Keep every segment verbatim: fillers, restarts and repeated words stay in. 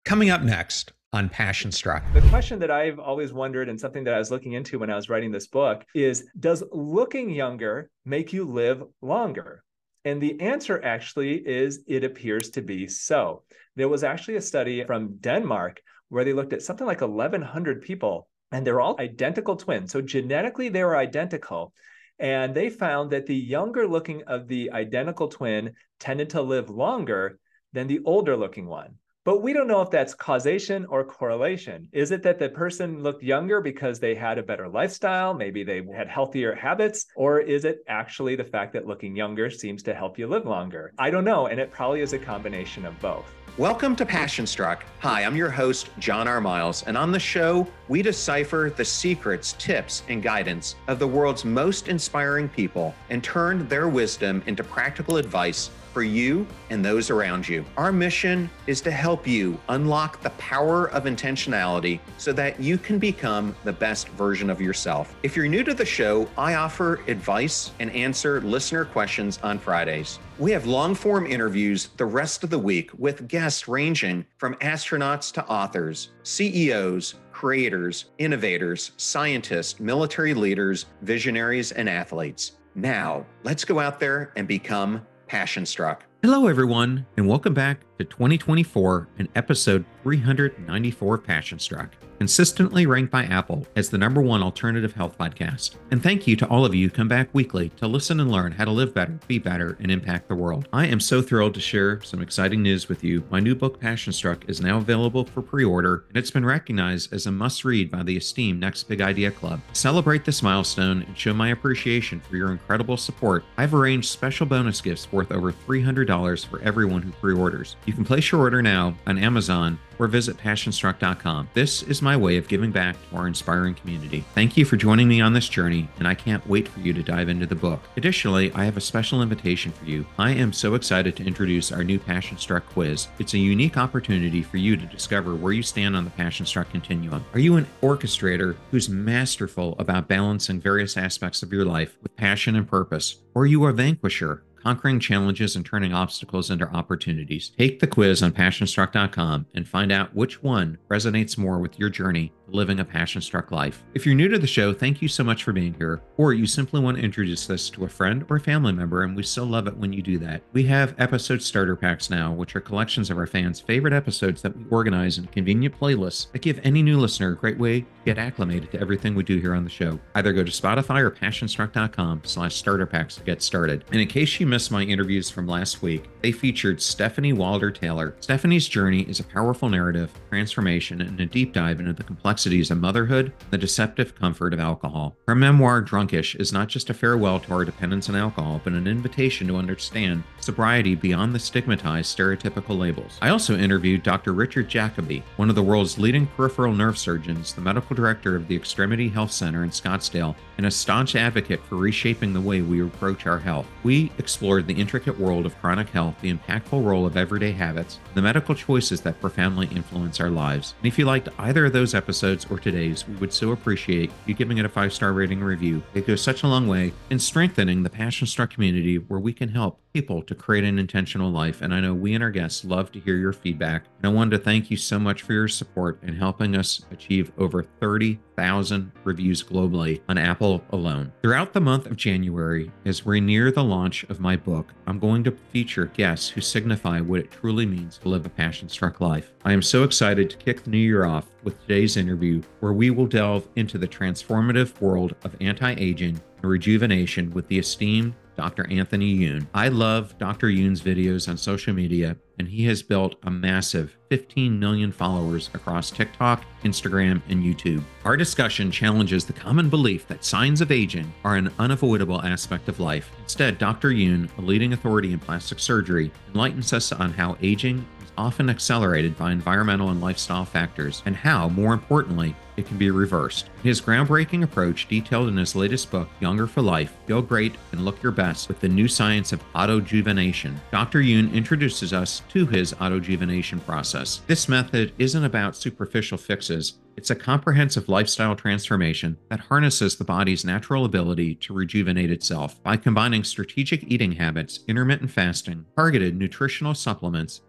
Coming up next on Passion Struck. The question that I've always wondered, and something that I was looking into when I was writing this book, is does looking younger make you live longer? And the answer actually is it appears to be so. There was actually a study from Denmark where they looked at something like eleven hundred people, and they're all identical twins. So genetically, they were identical. And they found that the younger looking of the identical twin tended to live longer than the older looking one. But we don't know if that's causation or correlation. Is it that the person looked younger because they had a better lifestyle? Maybe they had healthier habits? Or is it actually the fact that looking younger seems to help you live longer? I don't know. And it probably is a combination of both. Welcome to Passion Struck. Hi, I'm your host, John R. Miles, and on the show, we decipher the secrets, tips, and guidance of the world's most inspiring people and turn their wisdom into practical advice for you and those around you. Our mission is to help you unlock the power of intentionality so that you can become the best version of yourself. If you're new to the show, I offer advice and answer listener questions on Fridays. We have long-form interviews the rest of the week with guests ranging from astronauts to authors, C E Os, creators, innovators, scientists, military leaders, visionaries, and athletes. Now, let's go out there and become Passion Struck. Hello, everyone, and welcome back to twenty twenty-four and episode three hundred ninety-four of Passion Struck, consistently ranked by Apple as the number one alternative health podcast. And thank you to all of you who come back weekly to listen and learn how to live better, be better, and impact the world. I am so thrilled to share some exciting news with you. My new book, Passion Struck, is now available for pre-order, and it's been recognized as a must-read by the esteemed Next Big Idea Club. To celebrate this milestone and show my appreciation for your incredible support, I've arranged special bonus gifts worth over three hundred dollars for everyone who pre-orders. You can place your order now on Amazon or visit passion struck dot com. This is my way of giving back to our inspiring community. Thank you for joining me on this journey, and I can't wait for you to dive into the book. Additionally, I have a special invitation for you. I am so excited to introduce our new Passion Struck quiz. It's a unique opportunity for you to discover where you stand on the Passion Struck continuum. Are you an orchestrator who's masterful about balancing various aspects of your life with passion and purpose? Or are you a vanquisher, conquering challenges and turning obstacles into opportunities? Take the quiz on passion struck dot com and find out which one resonates more with your journey to living a passion-struck life. If you're new to the show, thank you so much for being here, or you simply want to introduce this to a friend or a family member, and we so love it when you do that. We have episode starter packs now, which are collections of our fans' favorite episodes that we organize in convenient playlists that give any new listener a great way to get acclimated to everything we do here on the show. Either go to Spotify or passion struck dot com slash starter packs to get started. And in case you missed my interviews from last week, they featured Stephanie Wilder Taylor. Stephanie's journey is a powerful narrative, transformation, and a deep dive into the complexities of motherhood and the deceptive comfort of alcohol. Her memoir, Drunkish, is not just a farewell to our dependence on alcohol, but an invitation to understand sobriety beyond the stigmatized stereotypical labels. I also interviewed Doctor Richard Jacoby, one of the world's leading peripheral nerve surgeons, the medical director of the Extremity Health Center in Scottsdale, and a staunch advocate for reshaping the way we approach our health. We explored the intricate world of chronic health, the impactful role of everyday habits, the medical choices that profoundly influence our lives. And if you liked either of those episodes or today's, we would so appreciate you giving it a five-star rating and review. It goes such a long way in strengthening the Passion Struck community, where we can help people to create an intentional life. And I know we and our guests love to hear your feedback. And I wanted to thank you so much for your support in helping us achieve over thirty thousand reviews globally on Apple alone. Throughout the month of January, as we near the launch of my book, I'm going to feature guests who signify what it truly means to live a passion-struck life. I am so excited to kick the new year off with today's interview, where we will delve into the transformative world of anti-aging and rejuvenation with the esteemed Doctor Anthony Youn. I love Doctor Youn's videos on social media, and he has built a massive fifteen million followers across TikTok, Instagram, and YouTube. Our discussion challenges the common belief that signs of aging are an unavoidable aspect of life. Instead, Doctor Youn, a leading authority in plastic surgery, enlightens us on how aging is often accelerated by environmental and lifestyle factors, and how, more importantly, it can be reversed. His groundbreaking approach, detailed in his latest book, Younger for Life, Feel Great and Look Your Best with the New Science of Autojuvenation, Doctor Youn introduces us to his autojuvenation process. This method isn't about superficial fixes. It's a comprehensive lifestyle transformation that harnesses the body's natural ability to rejuvenate itself by combining strategic eating habits, intermittent fasting, targeted nutritional supplements,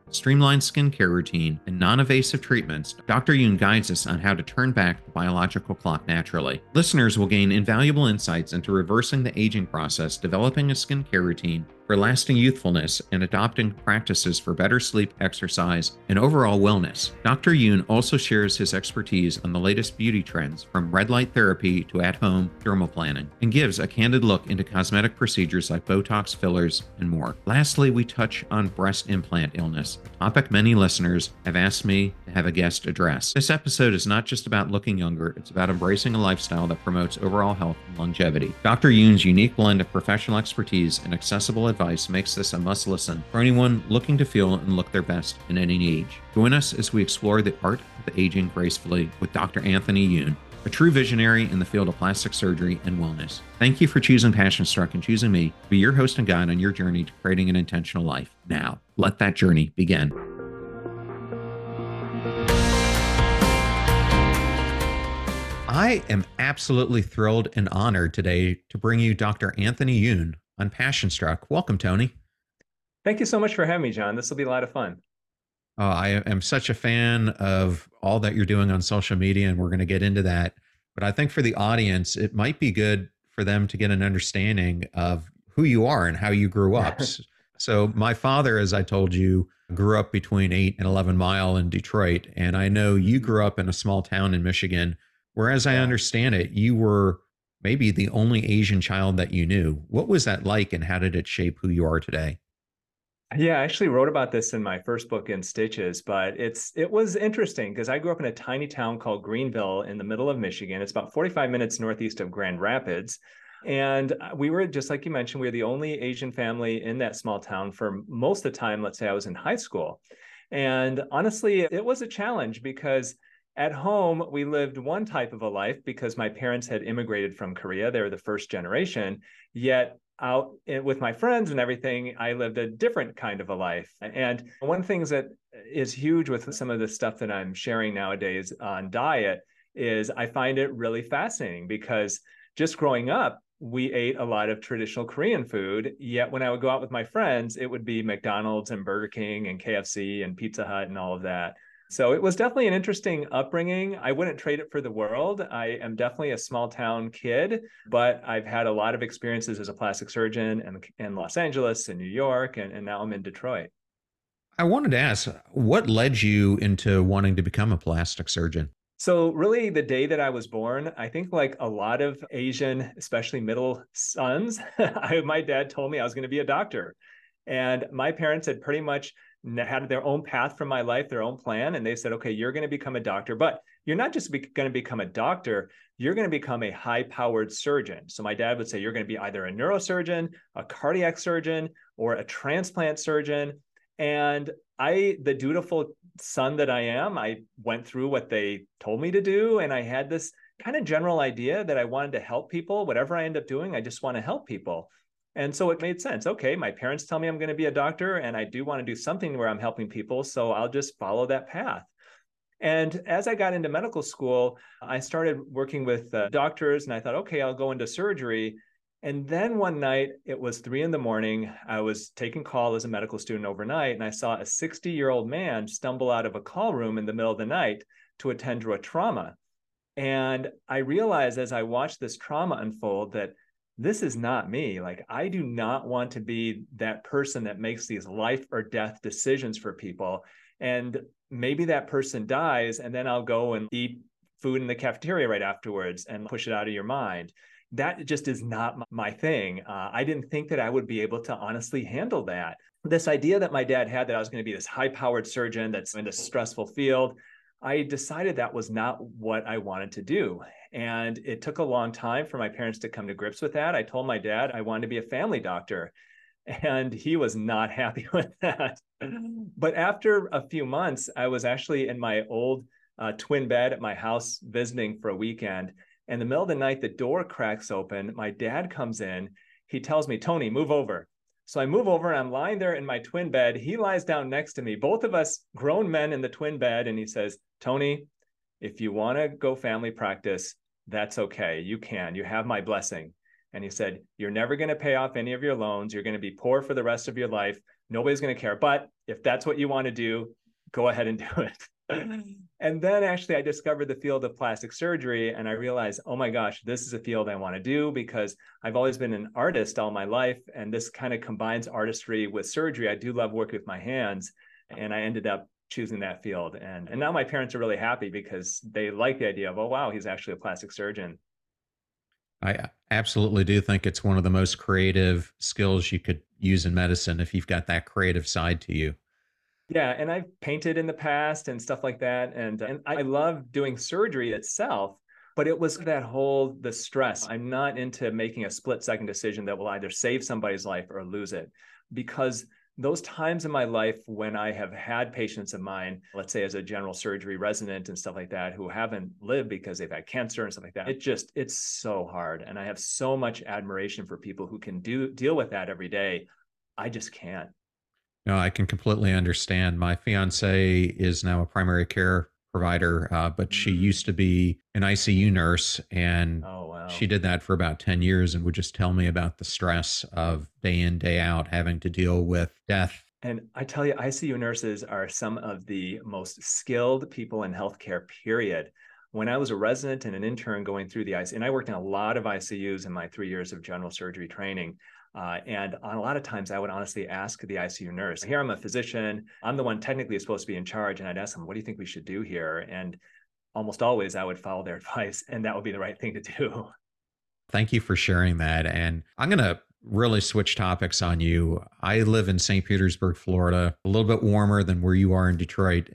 streamlined skincare routine, and non-invasive treatments, Doctor Yoon guides us on how to turn back the biological clock naturally. Listeners will gain invaluable insights into reversing the aging process, developing a skincare routine for lasting youthfulness, and adopting practices for better sleep, exercise, and overall wellness. Doctor Yoon also shares his expertise on the latest beauty trends, from red light therapy to at-home dermaplaning, and gives a candid look into cosmetic procedures like Botox, fillers, and more. Lastly, we touch on breast implant illness, a topic many listeners have asked me to have a guest address. This episode is not just about looking younger, it's about embracing a lifestyle that promotes overall health and longevity. Doctor Yoon's unique blend of professional expertise and accessible advice makes this a must listen for anyone looking to feel and look their best in any age. Join us as we explore the art of aging gracefully with Doctor Anthony Yoon, a true visionary in the field of plastic surgery and wellness. Thank you for choosing Passion Struck and choosing me to be your host and guide on your journey to creating an intentional life. Now, let that journey begin. I am absolutely thrilled and honored today to bring you Doctor Anthony Yoon on Passion Struck. Welcome, Tony. Thank you so much for having me, John. This will be a lot of fun. Uh, I am such a fan of all that you're doing on social media, and we're going to get into that. But I think for the audience, it might be good for them to get an understanding of who you are and how you grew up. So my father, as I told you, grew up between eight and eleven mile in Detroit. And I know you grew up in a small town in Michigan, where, as I understand it, you were maybe the only Asian child that you knew. What was that like, and how did it shape who you are today? Yeah, I actually wrote about this in my first book, In Stitches, but it's it was interesting because I grew up in a tiny town called Greenville in the middle of Michigan. It's about forty-five minutes northeast of Grand Rapids. And we were, just like you mentioned, we were the only Asian family in that small town for most of the time. Let's say I was in high school. And honestly, it was a challenge because at home, we lived one type of a life because my parents had immigrated from Korea. They were the first generation. Yet out with my friends and everything, I lived a different kind of a life. And one of the things that is huge with some of the stuff that I'm sharing nowadays on diet is I find it really fascinating because just growing up, we ate a lot of traditional Korean food. Yet when I would go out with my friends, it would be McDonald's and Burger King and K F C and Pizza Hut and all of that. So it was definitely an interesting upbringing. I wouldn't trade it for the world. I am definitely a small town kid, but I've had a lot of experiences as a plastic surgeon in, in Los Angeles and New York, and, and now I'm in Detroit. I wanted to ask, what led you into wanting to become a plastic surgeon? So really the day that I was born, I think like a lot of Asian, especially middle sons, I, my dad told me I was going to be a doctor. And my parents had pretty much had their own path from my life, their own plan. And they said, okay, you're going to become a doctor, but you're not just be- going to become a doctor, you're going to become a high-powered surgeon. So my dad would say, you're going to be either a neurosurgeon, a cardiac surgeon, or a transplant surgeon. And I, the dutiful son that I am, I went through what they told me to do. And I had this kind of general idea that I wanted to help people. Whatever I end up doing, I just want to help people. And so it made sense. Okay, my parents tell me I'm going to be a doctor, and I do want to do something where I'm helping people, so I'll just follow that path. And as I got into medical school, I started working with uh, doctors, and I thought, okay, I'll go into surgery. And then one night, it was three in the morning. I was taking call as a medical student overnight, and I saw a sixty-year-old man stumble out of a call room in the middle of the night to attend to a trauma. And I realized as I watched this trauma unfold that this is not me. Like, I do not want to be that person that makes these life or death decisions for people. And maybe that person dies, and then I'll go and eat food in the cafeteria right afterwards and push it out of your mind. That just is not my thing. Uh, I didn't think that I would be able to honestly handle that. This idea that my dad had that I was going to be this high-powered surgeon that's in a stressful field, I decided that was not what I wanted to do. And it took a long time for my parents to come to grips with that. I told my dad I wanted to be a family doctor, and he was not happy with that. But after a few months, I was actually in my old uh, twin bed at my house visiting for a weekend. In the middle of the night, the door cracks open. My dad comes in. He tells me, Tony, move over. So I move over and I'm lying there in my twin bed. He lies down next to me, both of us grown men in the twin bed. And he says, Tony, if you want to go family practice, that's okay. You can. You have my blessing. And he said, you're never going to pay off any of your loans. You're going to be poor for the rest of your life. Nobody's going to care. But if that's what you want to do, go ahead and do it. And then actually I discovered the field of plastic surgery, and I realized, oh my gosh, this is a field I want to do, because I've always been an artist all my life. And this kind of combines artistry with surgery. I do love working with my hands. And I ended up choosing that field. And, and now my parents are really happy because they like the idea of, oh, wow, he's actually a plastic surgeon. I absolutely do think it's one of the most creative skills you could use in medicine if you've got that creative side to you. Yeah, and I've painted in the past and stuff like that. And, and I love doing surgery itself, but it was that whole, the stress. I'm not into making a split second decision that will either save somebody's life or lose it, because those times in my life when I have had patients of mine, let's say as a general surgery resident and stuff like that, who haven't lived because they've had cancer and stuff like that, it just, it's so hard. And I have so much admiration for people who can do deal with that every day. I just can't. No, I can completely understand. My fiance is now a primary care provider, uh, but she Mm. used to be an I C U nurse, and Oh, wow. she did that for about ten years and would just tell me about the stress of day in, day out, having to deal with death. And I tell you, I C U nurses are some of the most skilled people in healthcare, period. When I was a resident and an intern going through the I C U, and I worked in a lot of I C Us in my three years of general surgery training. Uh, and on a lot of times I would honestly ask the I C U nurse, here I'm a physician, I'm the one technically supposed to be in charge. And I'd ask them, what do you think we should do here? And almost always I would follow their advice, and that would be the right thing to do. Thank you for sharing that. And I'm going to really switch topics on you. I live in Saint Petersburg, Florida, a little bit warmer than where you are in Detroit.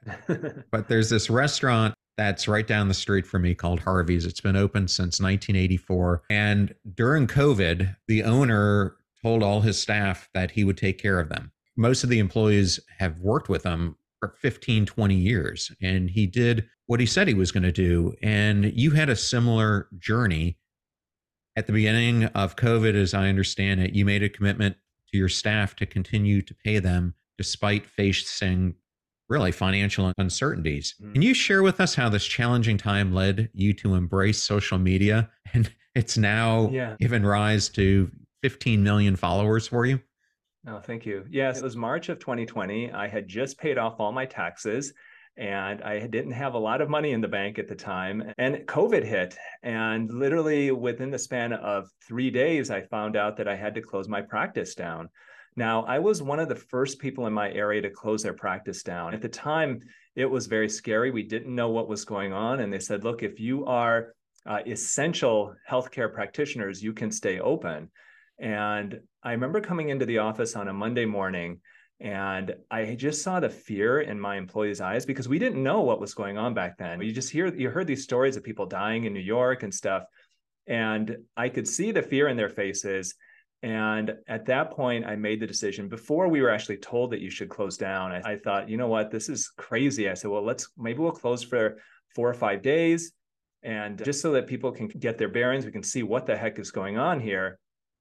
But there's this restaurant that's right down the street from me called Harvey's. It's been open since nineteen eighty-four. And during COVID, the owner told all his staff that he would take care of them. Most of the employees have worked with him for fifteen, twenty years. And he did what he said he was going to do. And you had a similar journey. At the beginning of COVID, as I understand it, you made a commitment to your staff to continue to pay them despite facing really financial uncertainties. Mm. Can you share with us how this challenging time led you to embrace social media? And it's now Yeah. given rise to fifteen million followers for you. Oh, thank you. Yes, it was March of twenty twenty. I had just paid off all my taxes, and I didn't have a lot of money in the bank at the time. And COVID hit. And literally within the span of three days, I found out that I had to close my practice down. Now, I was one of the first people in my area to close their practice down. At the time, it was very scary. We didn't know what was going on. And they said, look, if you are uh, essential healthcare practitioners, you can stay open. And I remember coming into the office on a Monday morning, and I just saw the fear in my employees' eyes, because we didn't know what was going on back then. You just hear, you heard these stories of people dying in New York and stuff. And I could see the fear in their faces. And at that point, I made the decision before we were actually told that you should close down. I, I thought, you know what, this is crazy. I said, well, let's, maybe we'll close for four or five days. And just so that people can get their bearings, we can see what the heck is going on here.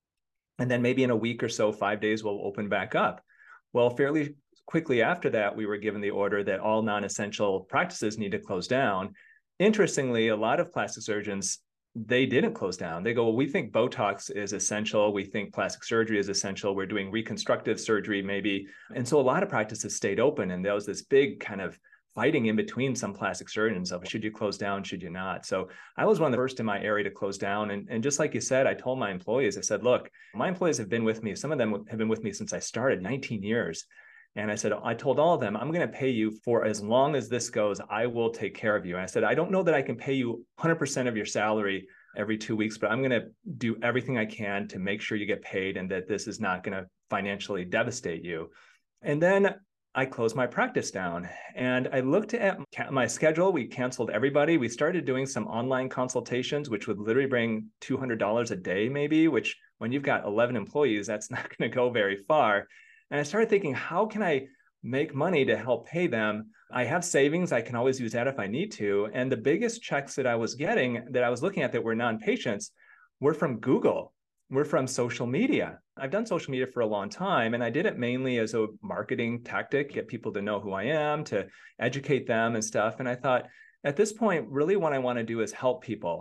And then maybe in a week or so, five days, we'll open back up. Well, fairly quickly after that, we were given the order that all non-essential practices need to close down. Interestingly, a lot of plastic surgeons, they didn't close down. They go, well, we think Botox is essential. We think plastic surgery is essential. We're doing reconstructive surgery maybe. And so a lot of practices stayed open. And there was this big kind of fighting in between some plastic surgeons of, should you close down, should you not? So I was one of the first in my area to close down. And, and just like you said, I told my employees, I said, look, my employees have been with me. Some of them have been with me since I started, nineteen years. And I said, I told all of them, I'm going to pay you for as long as this goes. I will take care of you. And I said, I don't know that I can pay you one hundred percent of your salary every two weeks, but I'm going to do everything I can to make sure you get paid and that this is not going to financially devastate you. And then I closed my practice down, and I looked at my schedule. We canceled everybody. We started doing some online consultations, which would literally bring two hundred dollars a day, maybe, which when you've got eleven employees, that's not going to go very far. And I started thinking, how can I make money to help pay them? I have savings. I can always use that if I need to. And the biggest checks that I was getting, that I was looking at that were non-patients, were from Google. We're from social media. I've done social media for a long time, and I did it mainly as a marketing tactic, get people to know who I am, to educate them and stuff. And I thought, at this point, really what I want to do is help people.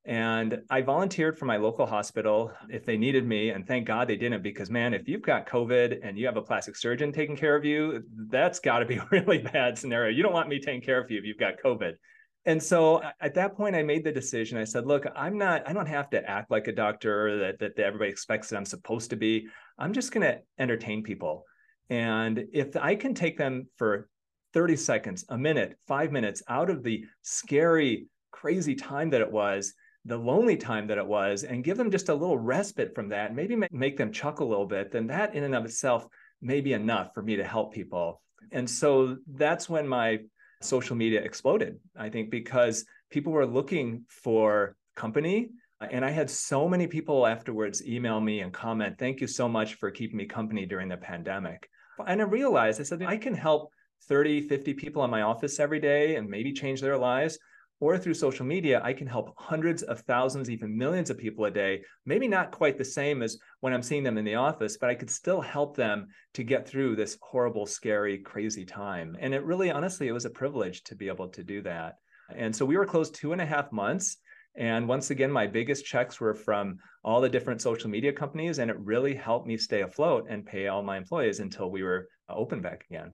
And I volunteered for my local hospital if they needed me. And thank God they didn't, because man, if you've got COVID and you have a plastic surgeon taking care of you, that's got to be a really bad scenario. You don't want me taking care of you if you've got COVID. And so at that point, I made the decision. I said, look, I'm not, I don't have to act like a doctor that, that, that everybody expects that I'm supposed to be. I'm just going to entertain people. And if I can take them for thirty seconds, a minute, five minutes out of the scary, crazy time that it was, the lonely time that it was, and give them just a little respite from that, maybe make them chuckle a little bit, then that in and of itself may be enough for me to help people. And so that's when my social media exploded, I think, because people were looking for company. And I had so many people afterwards email me and comment, thank you so much for keeping me company during the pandemic. And I realized, I said, I can help thirty, fifty people in my office every day and maybe change their lives. Or through social media, I can help hundreds of thousands, even millions of people a day. Maybe not quite the same as when I'm seeing them in the office, but I could still help them to get through this horrible, scary, crazy time. And it really, honestly, it was a privilege to be able to do that. And so we were closed two and a half months. And once again, my biggest checks were from all the different social media companies. And it really helped me stay afloat and pay all my employees until we were open back again.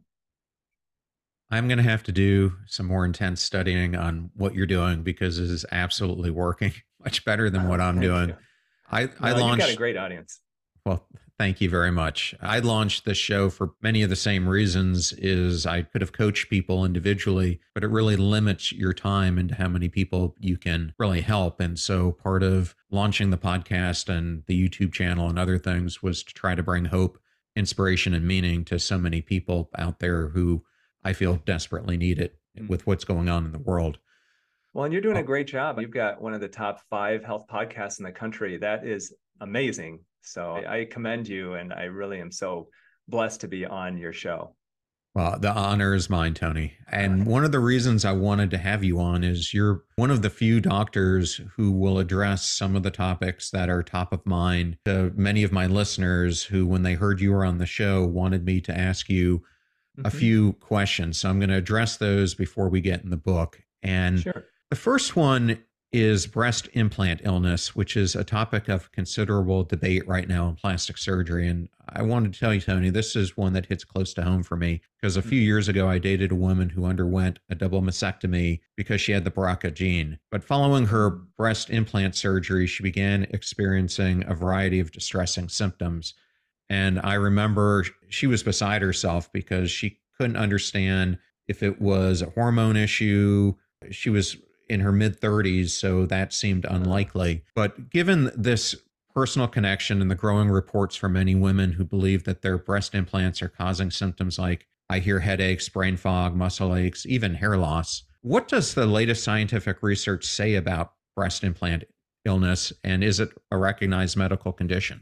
I'm going to have to do some more intense studying on what you're doing, because it is absolutely working much better than what I'm doing. You. I, no, I launched. You've got a great audience. Well, thank you very much. I launched this show for many of the same reasons. Is I could have coached people individually, but it really limits your time into how many people you can really help. And so part of launching the podcast and the YouTube channel and other things was to try to bring hope, inspiration, and meaning to so many people out there who I feel desperately need it with what's going on in the world. Well, and you're doing a great job. You've got one of the top five health podcasts in the country. That is amazing. So I commend you, and I really am so blessed to be on your show. Well, the honor is mine, Tony. And one of the reasons I wanted to have you on is you're one of the few doctors who will address some of the topics that are top of mind to many of my listeners who, when they heard you were on the show, wanted me to ask you a few questions. So I'm going to address those before we get in the book. And sure. The first one is breast implant illness, which is a topic of considerable debate right now in plastic surgery. And I wanted to tell you, Tony, this is one that hits close to home for me, because a few years ago, I dated a woman who underwent a double mastectomy because she had the B R C A gene. But following her breast implant surgery, she began experiencing a variety of distressing symptoms. And I remember she was beside herself because she couldn't understand if it was a hormone issue. She was in her mid thirties, so that seemed unlikely. But given this personal connection and the growing reports from many women who believe that their breast implants are causing symptoms like, I hear, headaches, brain fog, muscle aches, even hair loss, what does the latest scientific research say about breast implant illness, and is it a recognized medical condition?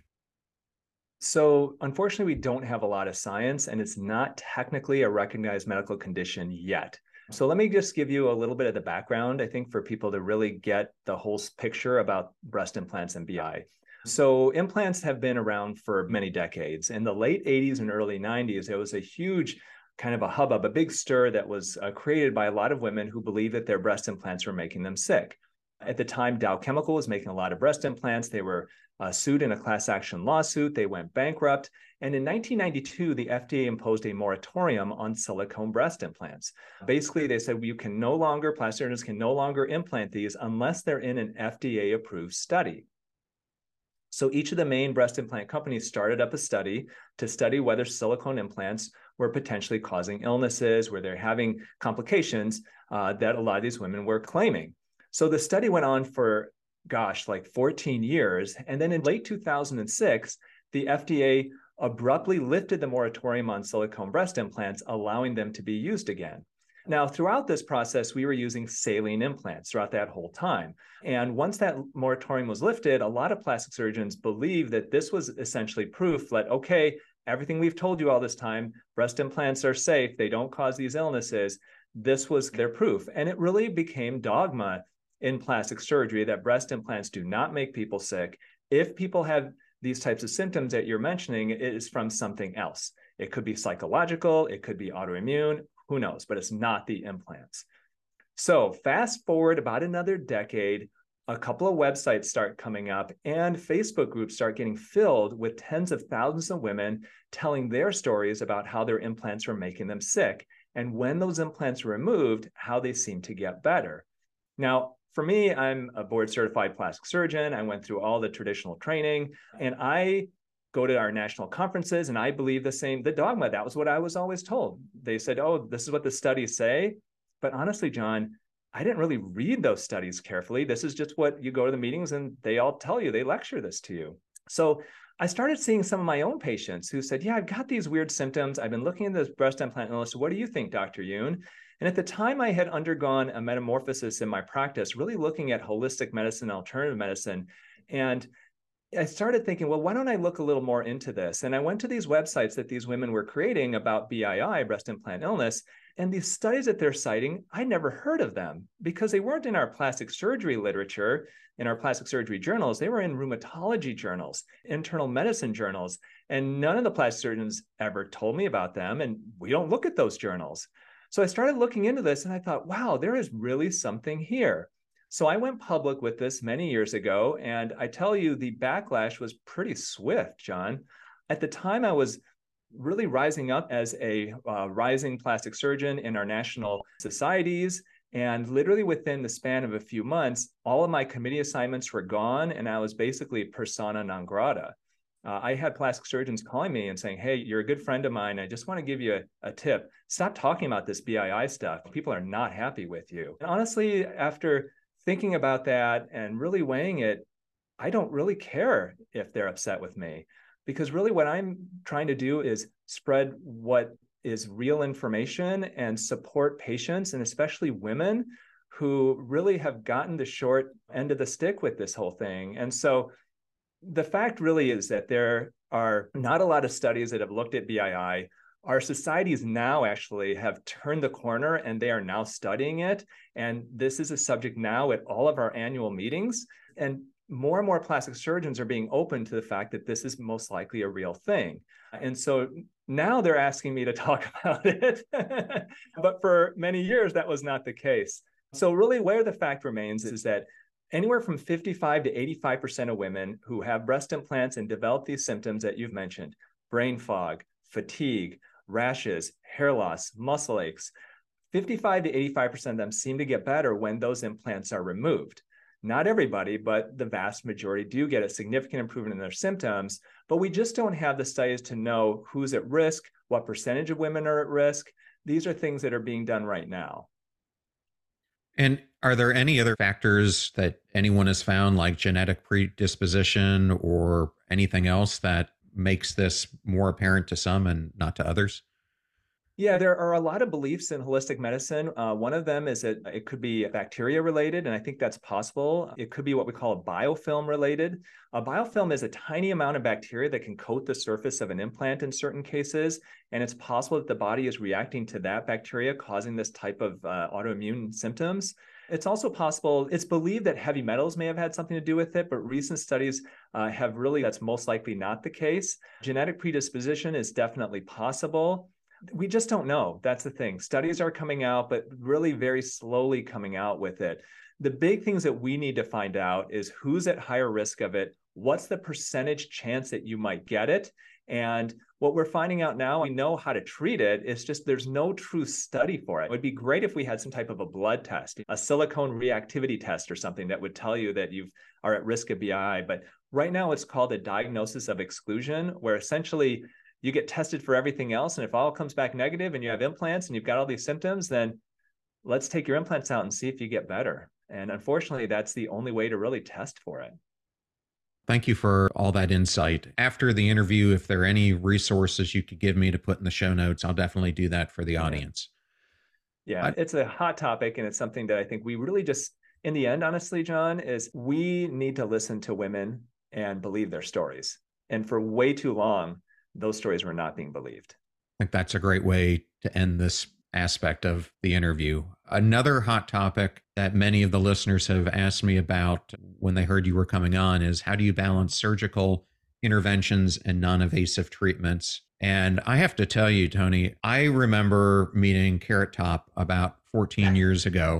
So unfortunately, we don't have a lot of science, and it's not technically a recognized medical condition yet. So let me just give you a little bit of the background, I think, for people to really get the whole picture about breast implants and B I. So implants have been around for many decades. In the late eighties and early nineties, there was a huge kind of a hubbub, a big stir that was uh, created by a lot of women who believed that their breast implants were making them sick. At the time, Dow Chemical was making a lot of breast implants. They were uh, sued in a class action lawsuit. They went bankrupt. And in nineteen ninety-two, the F D A imposed a moratorium on silicone breast implants. Basically, they said, well, you can no longer, plastic surgeons can no longer implant these unless they're in an F D A-approved study. So each of the main breast implant companies started up a study to study whether silicone implants were potentially causing illnesses, where they're having complications uh, that a lot of these women were claiming. So the study went on for, gosh, like fourteen years. And then in late two thousand six, the F D A abruptly lifted the moratorium on silicone breast implants, allowing them to be used again. Now, throughout this process, we were using saline implants throughout that whole time. And once that moratorium was lifted, a lot of plastic surgeons believed that this was essentially proof that, okay, everything we've told you all this time, breast implants are safe, they don't cause these illnesses. This was their proof. And it really became dogma in plastic surgery that breast implants do not make people sick. If people have these types of symptoms that you're mentioning, it is from something else. It could be psychological, it could be autoimmune, who knows, but it's not the implants. So fast forward about another decade, a couple of websites start coming up and Facebook groups start getting filled with tens of thousands of women telling their stories about how their implants were making them sick. And when those implants were removed, how they seemed to get better. Now, for me, I'm a board certified plastic surgeon. I went through all the traditional training, and I go to our national conferences and I believe the same, the dogma. That was what I was always told. They said, oh, this is what the studies say. But honestly, John, I didn't really read those studies carefully. This is just what you go to the meetings and they all tell you, they lecture this to you. So I started seeing some of my own patients who said, yeah, I've got these weird symptoms. I've been looking at this breast implant illness. What do you think, Doctor Yoon? And at the time I had undergone a metamorphosis in my practice, really looking at holistic medicine, alternative medicine. And I started thinking, well, why don't I look a little more into this? And I went to these websites that these women were creating about B I I, breast implant illness. And these studies that they're citing, I never heard of them because they weren't in our plastic surgery literature, in our plastic surgery journals. They were in rheumatology journals, internal medicine journals. And none of the plastic surgeons ever told me about them. And we don't look at those journals. So I started looking into this and I thought, wow, there is really something here. So I went public with this many years ago, and I tell you, the backlash was pretty swift, John. At the time, I was really rising up as a uh, rising plastic surgeon in our national societies, and literally within the span of a few months, all of my committee assignments were gone, and I was basically persona non grata. Uh, I had plastic surgeons calling me and saying, hey, you're a good friend of mine. I just want to give you a, a tip. Stop talking about this B I I stuff. People are not happy with you. And honestly, after thinking about that and really weighing it, I don't really care if they're upset with me, because really what I'm trying to do is spread what is real information and support patients, and especially women who really have gotten the short end of the stick with this whole thing. And so the fact really is that there are not a lot of studies that have looked at B I I. Our societies now actually have turned the corner and they are now studying it. And this is a subject now at all of our annual meetings. And more and more plastic surgeons are being open to the fact that this is most likely a real thing. And so now they're asking me to talk about it. But for many years, that was not the case. So really where the fact remains is that anywhere from fifty-five to eighty-five percent of women who have breast implants and develop these symptoms that you've mentioned, brain fog, fatigue, rashes, hair loss, muscle aches, fifty-five to eighty-five percent of them seem to get better when those implants are removed. Not everybody, but the vast majority do get a significant improvement in their symptoms, but we just don't have the studies to know who's at risk, what percentage of women are at risk. These are things that are being done right now. And are there any other factors that anyone has found, like genetic predisposition or anything else, that makes this more apparent to some and not to others? Yeah, there are a lot of beliefs in holistic medicine. Uh, one of them is that it could be bacteria related, and I think that's possible. It could be what we call a biofilm related. A biofilm is a tiny amount of bacteria that can coat the surface of an implant in certain cases, and it's possible that the body is reacting to that bacteria, causing this type of uh, autoimmune symptoms. It's also possible, it's believed that heavy metals may have had something to do with it, but recent studies uh, have really, that's most likely not the case. Genetic predisposition is definitely possible. We just don't know. That's the thing. Studies are coming out, but really very slowly coming out with it. The big things that we need to find out is who's at higher risk of it, what's the percentage chance that you might get it, and what we're finding out now, we know how to treat it. It's just there's no true study for it. It would be great if we had some type of a blood test, a silicone reactivity test or something that would tell you that you are at risk of B I I. But right now it's called a diagnosis of exclusion, where essentially you get tested for everything else. And if all comes back negative and you have implants and you've got all these symptoms, then let's take your implants out and see if you get better. And unfortunately, that's the only way to really test for it. Thank you for all that insight. After the interview, if there are any resources you could give me to put in the show notes, I'll definitely do that for the audience. Yeah, it's a hot topic, and it's something that I think we really just, in the end, honestly, John, is we need to listen to women and believe their stories. And for way too long, those stories were not being believed. I think that's a great way to end this aspect of the interview. Another hot topic that many of the listeners have asked me about when they heard you were coming on is, how do you balance surgical interventions and non-invasive treatments? And I have to tell you, Tony, I remember meeting Carrot Top about fourteen years ago.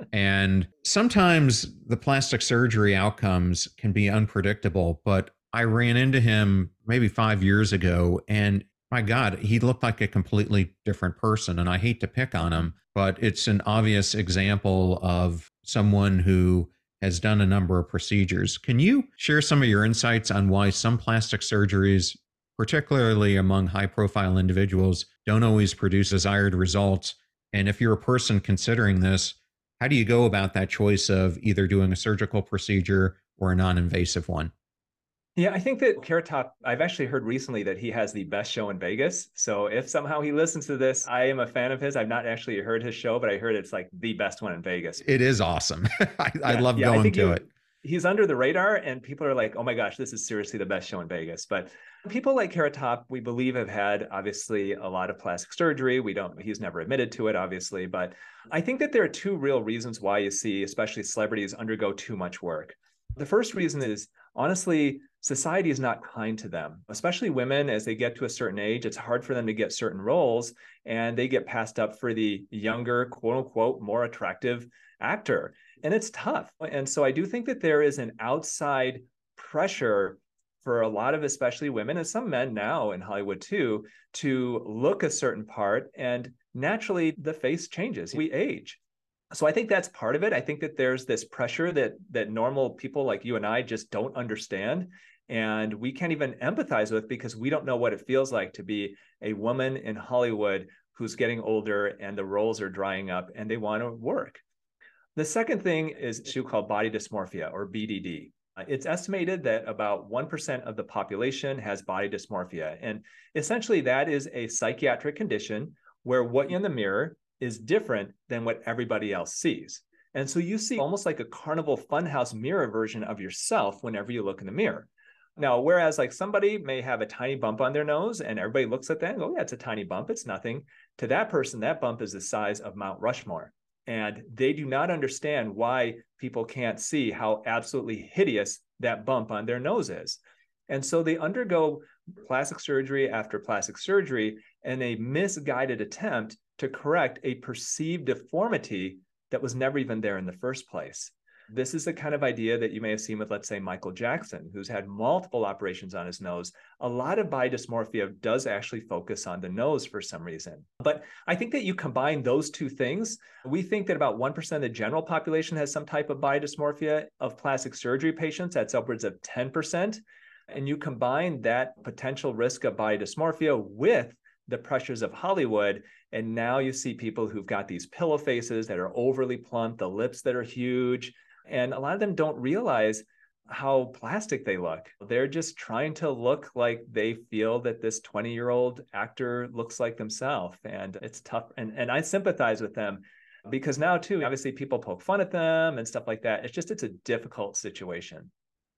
And sometimes the plastic surgery outcomes can be unpredictable, but I ran into him maybe five years ago, and my God, he looked like a completely different person. And I hate to pick on him, but it's an obvious example of someone who has done a number of procedures. Can you share some of your insights on why some plastic surgeries, particularly among high profile individuals, don't always produce desired results? And if you're a person considering this, how do you go about that choice of either doing a surgical procedure or a non-invasive one? Yeah, I think that Carrot Top, I've actually heard recently that he has the best show in Vegas. So if somehow he listens to this, I am a fan of his. I've not actually heard his show, but I heard it's like the best one in Vegas. It is awesome. I, yeah, I love yeah, going I think to you, it. He's under the radar and people are like, oh my gosh, this is seriously the best show in Vegas. But people like Carrot Top, we believe, have had obviously a lot of plastic surgery. We don't, he's never admitted to it, obviously. But I think that there are two real reasons why you see, especially celebrities, undergo too much work. The first reason is, honestly, society is not kind to them, especially women. As they get to a certain age, it's hard for them to get certain roles, and they get passed up for the younger, quote unquote, more attractive actor. And it's tough. And so I do think that there is an outside pressure for a lot of, especially women, and some men now in Hollywood too, to look a certain part. And naturally, the face changes. We age. So I think that's part of it. I think that there's this pressure that that normal people like you and I just don't understand. And we can't even empathize with, because we don't know what it feels like to be a woman in Hollywood who's getting older and the roles are drying up and they want to work. The second thing is an issue called body dysmorphia, or B D D. It's estimated that about one percent of the population has body dysmorphia. And essentially that is a psychiatric condition where what in the mirror is different than what everybody else sees. And so you see almost like a carnival funhouse mirror version of yourself whenever you look in the mirror. Now, whereas like somebody may have a tiny bump on their nose and everybody looks at that and go, yeah, it's a tiny bump, it's nothing. To that person, that bump is the size of Mount Rushmore. And they do not understand why people can't see how absolutely hideous that bump on their nose is. And so they undergo plastic surgery after plastic surgery and a misguided attempt to correct a perceived deformity that was never even there in the first place. This is the kind of idea that you may have seen with, let's say, Michael Jackson, who's had multiple operations on his nose. A lot of body dysmorphia does actually focus on the nose for some reason. But I think that you combine those two things. We think that about one percent of the general population has some type of body dysmorphia. Of plastic surgery patients, that's upwards of ten percent. And you combine that potential risk of body dysmorphia with the pressures of Hollywood, and now you see people who've got these pillow faces that are overly plump, the lips that are huge, and a lot of them don't realize how plastic they look. They're just trying to look like they feel that this twenty-year-old actor looks like themselves, and it's tough. And, and I sympathize with them, because now too, obviously people poke fun at them and stuff like that. It's just, it's a difficult situation.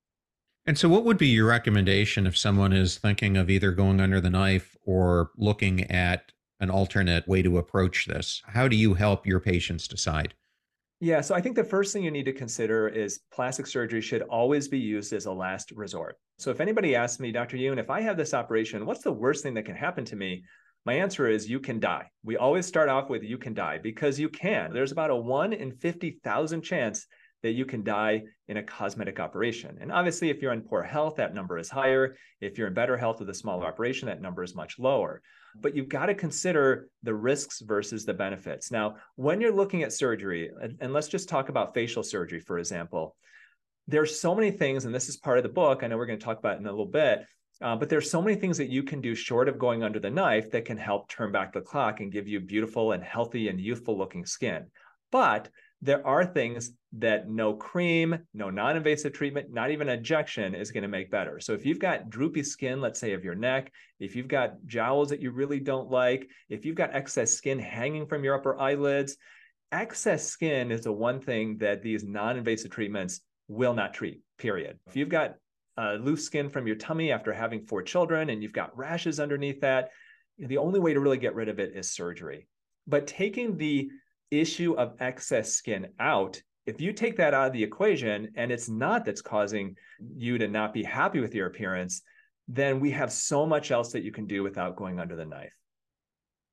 And so what would be your recommendation if someone is thinking of either going under the knife or looking at an alternate way to approach this? How do you help your patients decide? Yeah, so I think the first thing you need to consider is plastic surgery should always be used as a last resort. So if anybody asks me, Doctor Yoon, if I have this operation, what's the worst thing that can happen to me? My answer is you can die. We always start off with you can die, because you can. There's about a one in fifty thousand chance that you can die in a cosmetic operation. And obviously, if you're in poor health, that number is higher. If you're in better health with a smaller operation, that number is much lower. But you've got to consider the risks versus the benefits. Now, when you're looking at surgery, and, and let's just talk about facial surgery, for example, there's so many things, and this is part of the book, I know we're going to talk about it in a little bit, uh, but there's so many things that you can do short of going under the knife that can help turn back the clock and give you beautiful and healthy and youthful looking skin. But there are things that no cream, no non-invasive treatment, not even injection is going to make better. So if you've got droopy skin, let's say of your neck, if you've got jowls that you really don't like, if you've got excess skin hanging from your upper eyelids, excess skin is the one thing that these non-invasive treatments will not treat, period. If you've got uh, loose skin from your tummy after having four children and you've got rashes underneath that, the only way to really get rid of it is surgery. But taking the issue of excess skin out, if you take that out of the equation and it's not that's causing you to not be happy with your appearance, then we have so much else that you can do without going under the knife.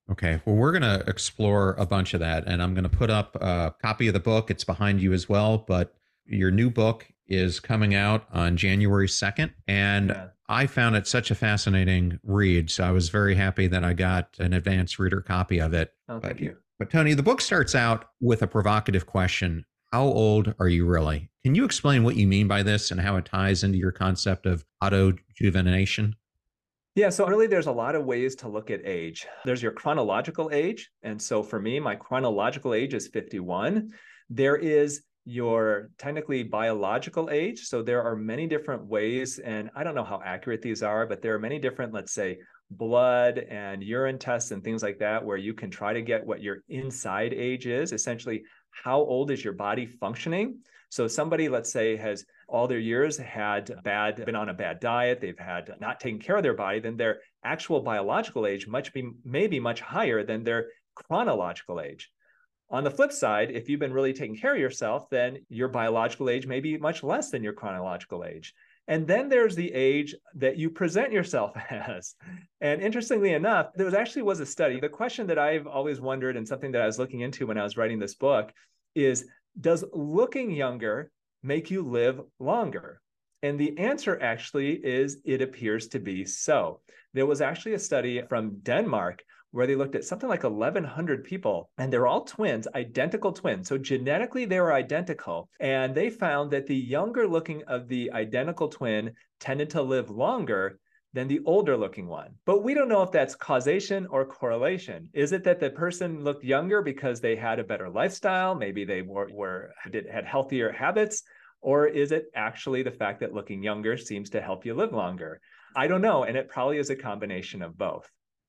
Okay. Well, we're going to explore a bunch of that, and I'm going to put up a copy of the book. It's behind you as well, but your new book is coming out on January second. And Yeah. I found it such a fascinating read. So I was very happy that I got an advanced reader copy of it. Oh, But, thank you. but Tony, the book starts out with a provocative question. How old are you really? Can you explain what you mean by this and how it ties into your concept of autojuvenation? Yeah, so really there's a lot of ways to look at age. There's your chronological age. And so for me, my chronological age is fifty-one. There is your technically biological age. So there are many different ways, and I don't know how accurate these are, but there are many different, let's say, blood and urine tests and things like that, where you can try to get what your inside age is, essentially, how old is your body functioning? So somebody, let's say, has all their years had bad, been on a bad diet, they've had not taken care of their body, then their actual biological age much be, may be much higher than their chronological age. On the flip side, if you've been really taking care of yourself, then your biological age may be much less than your chronological age. And then there's the age that you present yourself as. And interestingly enough, there was actually was a study. The question that I've always wondered, and something that I was looking into when I was writing this book, is does looking younger make you live longer? And the answer actually is it appears to be so. There was actually a study from Denmark where they looked at something like eleven hundred people, and they're all twins, identical twins. So genetically, they were identical. And they found that the younger looking of the identical twin tended to live longer than the older looking one. But we don't know if that's causation or correlation. Is it that the person looked younger because they had a better lifestyle? Maybe they were, were did, had healthier habits? Or is it actually the fact that looking younger seems to help you live longer? I don't know. And it probably is a combination of both.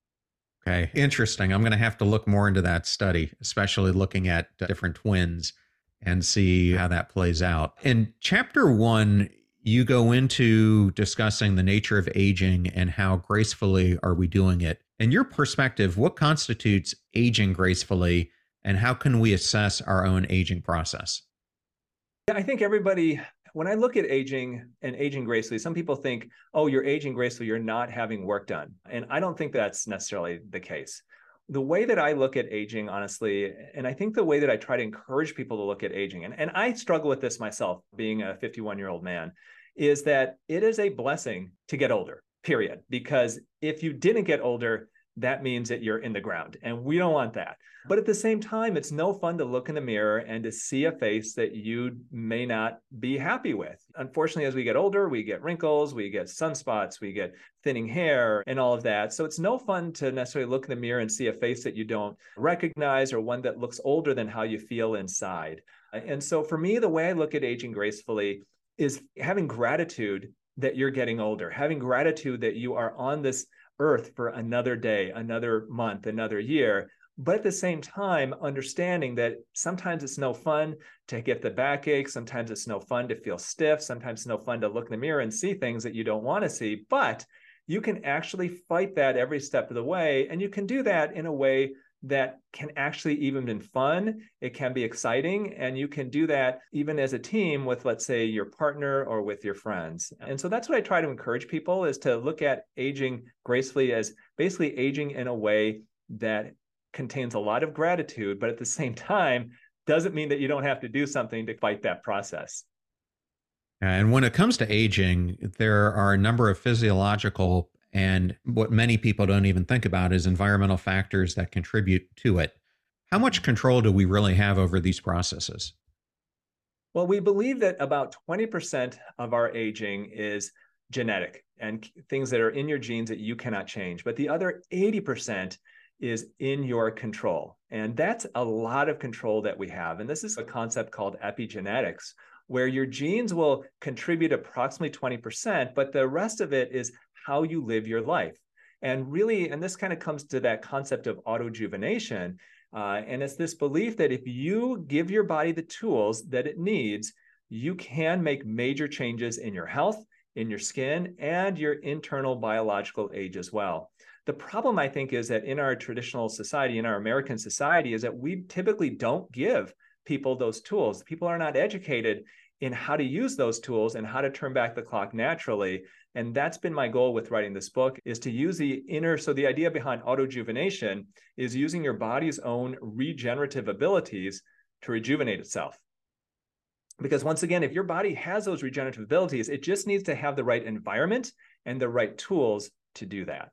Okay, interesting. I'm going to have to look more into that study, especially looking at uh, different twins and see how that plays out. In chapter one, you go into discussing the nature of aging and how gracefully are we doing it. In your perspective, what constitutes aging gracefully, and how can we assess our own aging process? I think everybody, when I look at aging and aging gracefully, some people think, oh, you're aging gracefully, you're not having work done. And I don't think that's necessarily the case. The way that I look at aging, honestly, and I think the way that I try to encourage people to look at aging, and, and I struggle with this myself, being a fifty-one-year-old man, is that it is a blessing to get older, period. Because if you didn't get older, that means that you're in the ground, and we don't want that. But at the same time, it's no fun to look in the mirror and to see a face that you may not be happy with. Unfortunately, as we get older, we get wrinkles, we get sunspots, we get thinning hair and all of that. So it's no fun to necessarily look in the mirror and see a face that you don't recognize, or one that looks older than how you feel inside. And so for me, the way I look at aging gracefully is having gratitude that you're getting older, having gratitude that you are on this earth for another day, another month, another year. But at the same time, understanding that sometimes it's no fun to get the backache. Sometimes it's no fun to feel stiff. Sometimes it's no fun to look in the mirror and see things that you don't want to see. But you can actually fight that every step of the way. And you can do that in a way that can actually even be fun. It can be exciting. And you can do that even as a team with, let's say, your partner or with your friends. And so that's what I try to encourage people, is to look at aging gracefully as basically aging in a way that contains a lot of gratitude, but at the same time, doesn't mean that you don't have to do something to fight that process. And when it comes to aging, there are a number of physiological and what many people don't even think about is environmental factors that contribute to it. How much control do we really have over these processes? Well, we believe that about twenty percent of our aging is genetic and things that are in your genes that you cannot change. But the other eighty percent is in your control. And that's a lot of control that we have. And this is a concept called epigenetics, where your genes will contribute approximately twenty percent, but the rest of it is how you live your life. And really, and this kind of comes to that concept of autojuvenation, uh, and it's this belief that if you give your body the tools that it needs, you can make major changes in your health, in your skin, and your internal biological age as well. The problem, I think, is that in our traditional society, in our American society, is that we typically don't give people those tools. People are not educated in how to use those tools and how to turn back the clock naturally. And that's been my goal with writing this book, is to use the inner, so the idea behind autojuvenation is using your body's own regenerative abilities to rejuvenate itself. Because once again, if your body has those regenerative abilities, it just needs to have the right environment and the right tools to do that.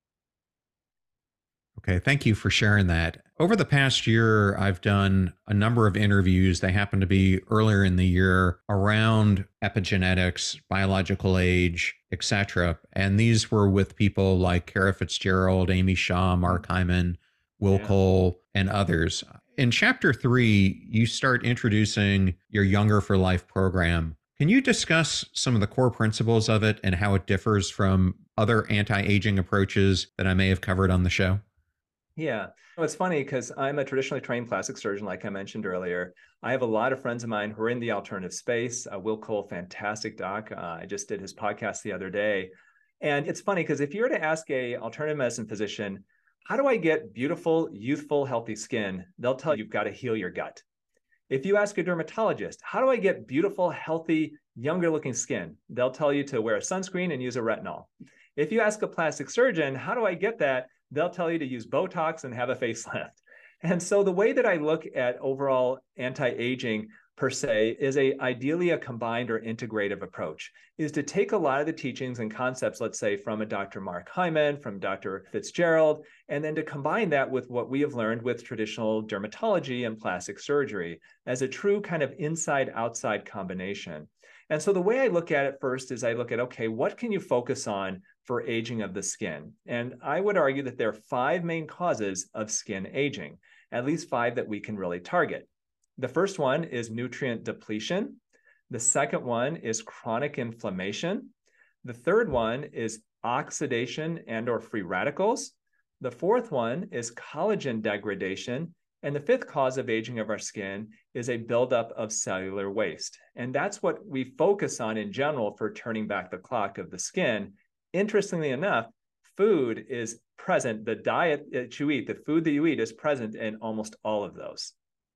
Okay, thank you for sharing that. Over the past year, I've done a number of interviews. They happen to be earlier in the year around epigenetics, biological age, et cetera. And these were with people like Kara Fitzgerald, Amy Shaw, Mark Hyman, Will Yeah. Cole, and others. In chapter three, you start introducing your Younger for Life program. Can you discuss some of the core principles of it and how it differs from other anti-aging approaches that I may have covered on the show? Yeah. Well, it's funny because I'm a traditionally trained plastic surgeon, like I mentioned earlier. I have a lot of friends of mine who are in the alternative space. Uh, Will Cole, fantastic doc. Uh, I just did his podcast the other day. And it's funny because if you were to ask a alternative medicine physician, how do I get beautiful, youthful, healthy skin? They'll tell you you've got to heal your gut. If you ask a dermatologist, how do I get beautiful, healthy, younger looking skin? They'll tell you to wear a sunscreen and use a retinol. If you ask a plastic surgeon, how do I get that? They'll tell you to use Botox and have a facelift. And so the way that I look at overall anti-aging per se is a ideally a combined or integrative approach, is to take a lot of the teachings and concepts, let's say from a Doctor Mark Hyman, from Doctor Fitzgerald, and then to combine that with what we have learned with traditional dermatology and plastic surgery as a true kind of inside-outside combination. And so the way I look at it first is I look at, okay, what can you focus on for aging of the skin? And I would argue that there are five main causes of skin aging, at least five that we can really target. The first one is nutrient depletion. The second one is chronic inflammation. The third one is oxidation and or free radicals. The fourth one is collagen degradation. And the fifth cause of aging of our skin is a buildup of cellular waste. And that's what we focus on in general for turning back the clock of the skin. Interestingly enough, food is present. The diet that you eat, the food that you eat is present in almost all of those.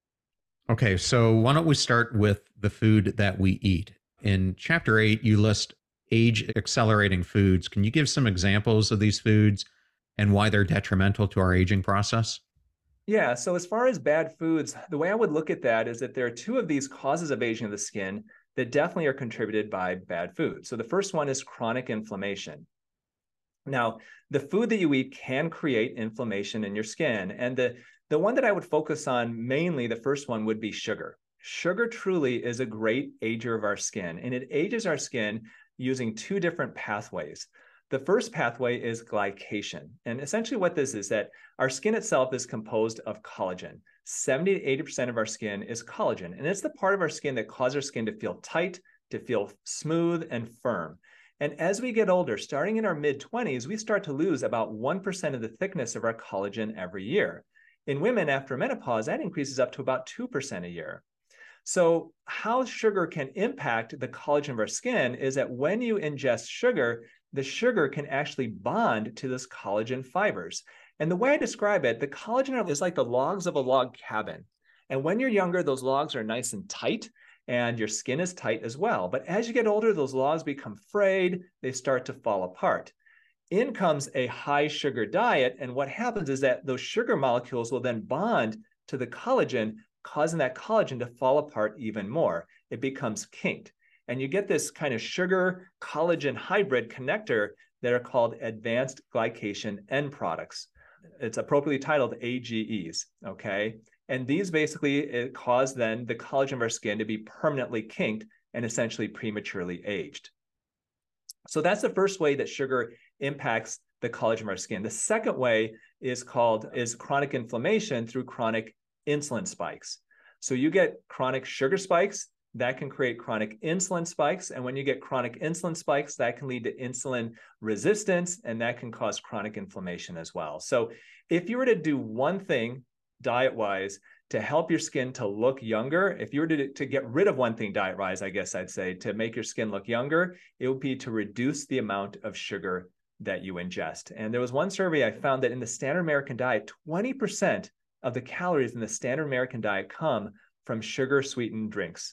Okay, so why don't we start with the food that we eat? In chapter eight, you list age accelerating foods. Can you give some examples of these foods and why they're detrimental to our aging process? Yeah, so as far as bad foods, the way I would look at that is that there are two of these causes of aging of the skin that definitely are contributed by bad food. So the first one is chronic inflammation. Now, the food that you eat can create inflammation in your skin. And the, the one that I would focus on mainly, the first one would be sugar. Sugar truly is a great ager of our skin, and it ages our skin using two different pathways. The first pathway is glycation. And essentially what this is that our skin itself is composed of collagen. seventy to eighty percent of our skin is collagen. And it's the part of our skin that causes our skin to feel tight, to feel smooth and firm. And as we get older, starting in our mid twenties, we start to lose about one percent of the thickness of our collagen every year. In women after menopause, that increases up to about two percent a year. So how sugar can impact the collagen of our skin is that when you ingest sugar, the sugar can actually bond to those collagen fibers. And the way I describe it, the collagen is like the logs of a log cabin. And when you're younger, those logs are nice and tight, and your skin is tight as well. But as you get older, those logs become frayed, they start to fall apart. In comes a high sugar diet, and what happens is that those sugar molecules will then bond to the collagen, causing that collagen to fall apart even more. It becomes kinked. And you get this kind of sugar collagen hybrid connector that are called advanced glycation end products. It's appropriately titled A G Es, okay? And these basically cause then the collagen of our skin to be permanently kinked and essentially prematurely aged. So that's the first way that sugar impacts the collagen of our skin. The second way is called is chronic inflammation through chronic insulin spikes. So you get chronic sugar spikes that can create chronic insulin spikes. And when you get chronic insulin spikes, that can lead to insulin resistance, and that can cause chronic inflammation as well. So if you were to do one thing diet-wise to help your skin to look younger, if you were to, to get rid of one thing diet-wise, I guess I'd say, to make your skin look younger, it would be to reduce the amount of sugar that you ingest. And there was one survey I found that in the standard American diet, twenty percent of the calories in the standard American diet come from sugar-sweetened drinks.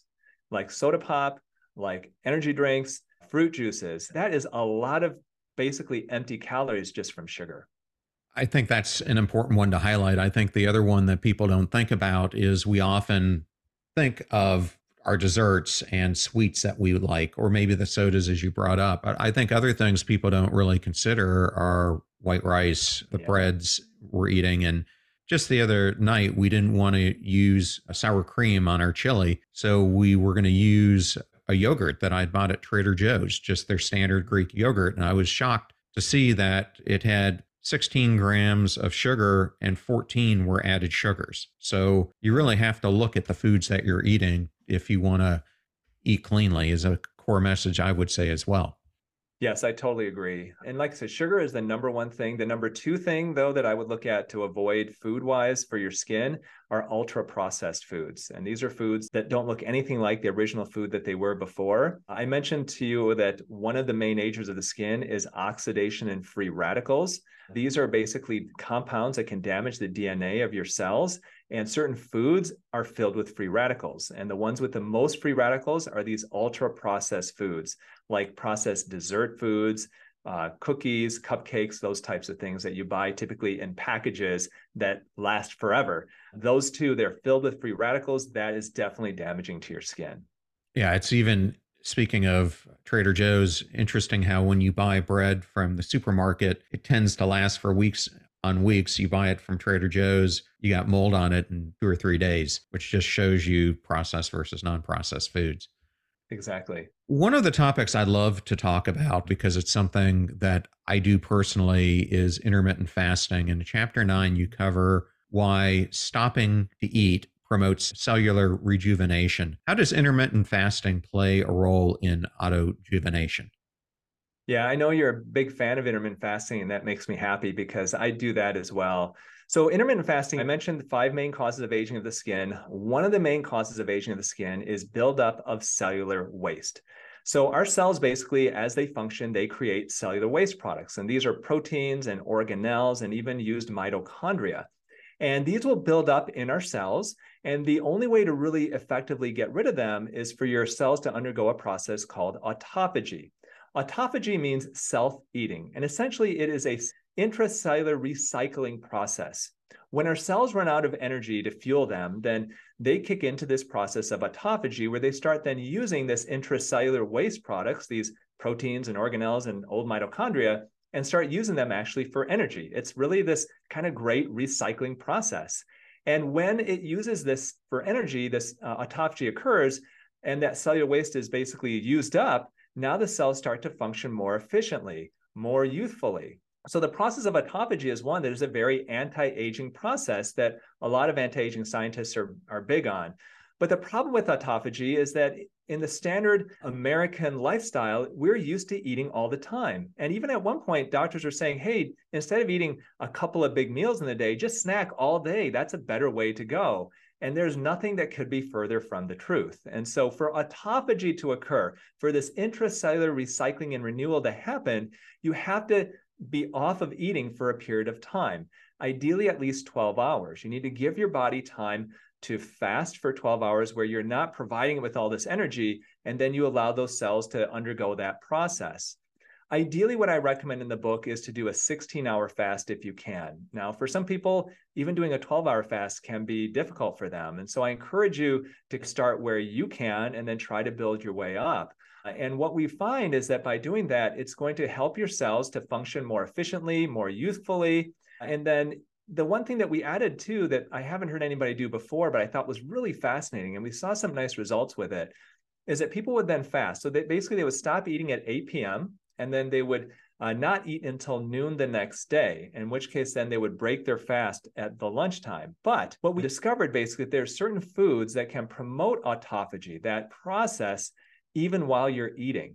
like soda pop, like energy drinks, fruit juices. That is a lot of basically empty calories just from sugar. I think that's an important one to highlight. I think the other one that people don't think about is we often think of our desserts and sweets that we like, or maybe the sodas, as you brought up. But I think other things people don't really consider are white rice, the Yeah. breads we're eating. And just the other night, we didn't want to use a sour cream on our chili. So we were going to use a yogurt that I'd bought at Trader Joe's, just their standard Greek yogurt. And I was shocked to see that it had sixteen grams of sugar and fourteen were added sugars. So you really have to look at the foods that you're eating if you want to eat cleanly, is a core message I would say as well. Yes, I totally agree. And like I said, sugar is the number one thing. The number two thing, though, that I would look at to avoid food-wise for your skin are ultra-processed foods. And these are foods that don't look anything like the original food that they were before. I mentioned to you that one of the main agents of the skin is oxidation and free radicals. These are basically compounds that can damage the D N A of your cells. And certain foods are filled with free radicals. And the ones with the most free radicals are these ultra-processed foods, like processed dessert foods, uh, cookies, cupcakes, those types of things that you buy typically in packages that last forever. Those two, they're filled with free radicals. That is definitely damaging to your skin. Yeah, it's even, speaking of Trader Joe's, interesting how when you buy bread from the supermarket, it tends to last for weeks on weeks. You buy it from Trader Joe's, you got mold on it in two or three days, which just shows you processed versus non-processed foods. Exactly. One of the topics I'd love to talk about, because it's something that I do personally, is intermittent fasting. In chapter nine, you cover why stopping to eat promotes cellular rejuvenation. How does intermittent fasting play a role in autojuvenation? Yeah, I know you're a big fan of intermittent fasting, and that makes me happy because I do that as well. So intermittent fasting, I mentioned the five main causes of aging of the skin. One of the main causes of aging of the skin is buildup of cellular waste. So our cells, basically, as they function, they create cellular waste products. And these are proteins and organelles and even used mitochondria. And these will build up in our cells. And the only way to really effectively get rid of them is for your cells to undergo a process called autophagy. Autophagy means self-eating, and essentially it is a intracellular recycling process. When our cells run out of energy to fuel them, then they kick into this process of autophagy, where they start then using this intracellular waste products, these proteins and organelles and old mitochondria, and start using them actually for energy. It's really this kind of great recycling process. And when it uses this for energy, this uh, autophagy occurs, and that cellular waste is basically used up. Now the cells start to function more efficiently, more youthfully. So the process of autophagy is one that is a very anti-aging process that a lot of anti-aging scientists are, are big on. But the problem with autophagy is that in the standard American lifestyle, we're used to eating all the time. And even at one point, doctors are saying, hey, instead of eating a couple of big meals in the day, just snack all day. That's a better way to go. And there's nothing that could be further from the truth. And so for autophagy to occur, for this intracellular recycling and renewal to happen, you have to be off of eating for a period of time, ideally at least twelve hours. You need to give your body time to fast for twelve hours where you're not providing it with all this energy, and then you allow those cells to undergo that process. Ideally, what I recommend in the book is to do a sixteen hour fast if you can. Now, for some people, even doing a twelve hour fast can be difficult for them. And so I encourage you to start where you can and then try to build your way up. And what we find is that by doing that, it's going to help your cells to function more efficiently, more youthfully. And then the one thing that we added too that I haven't heard anybody do before, but I thought was really fascinating, and we saw some nice results with it, is that people would then fast. So they, basically they would stop eating at eight p.m. and then they would uh, not eat until noon the next day, in which case then they would break their fast at the lunchtime. But what we discovered basically, there are certain foods that can promote autophagy, that process, even while you're eating.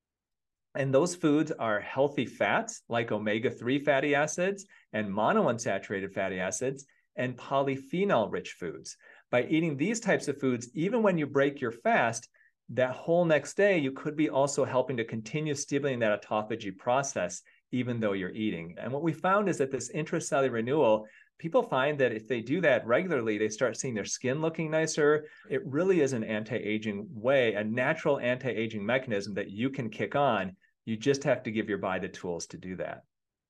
And those foods are healthy fats like omega three fatty acids and monounsaturated fatty acids and polyphenol-rich foods. By eating these types of foods, even when you break your fast, that whole next day, you could be also helping to continue stimulating that autophagy process, even though you're eating. And what we found is that this intracellular renewal people find that if they do that regularly, they start seeing their skin looking nicer. It really is an anti-aging way, a natural anti-aging mechanism that you can kick on. You just have to give your body the tools to do that.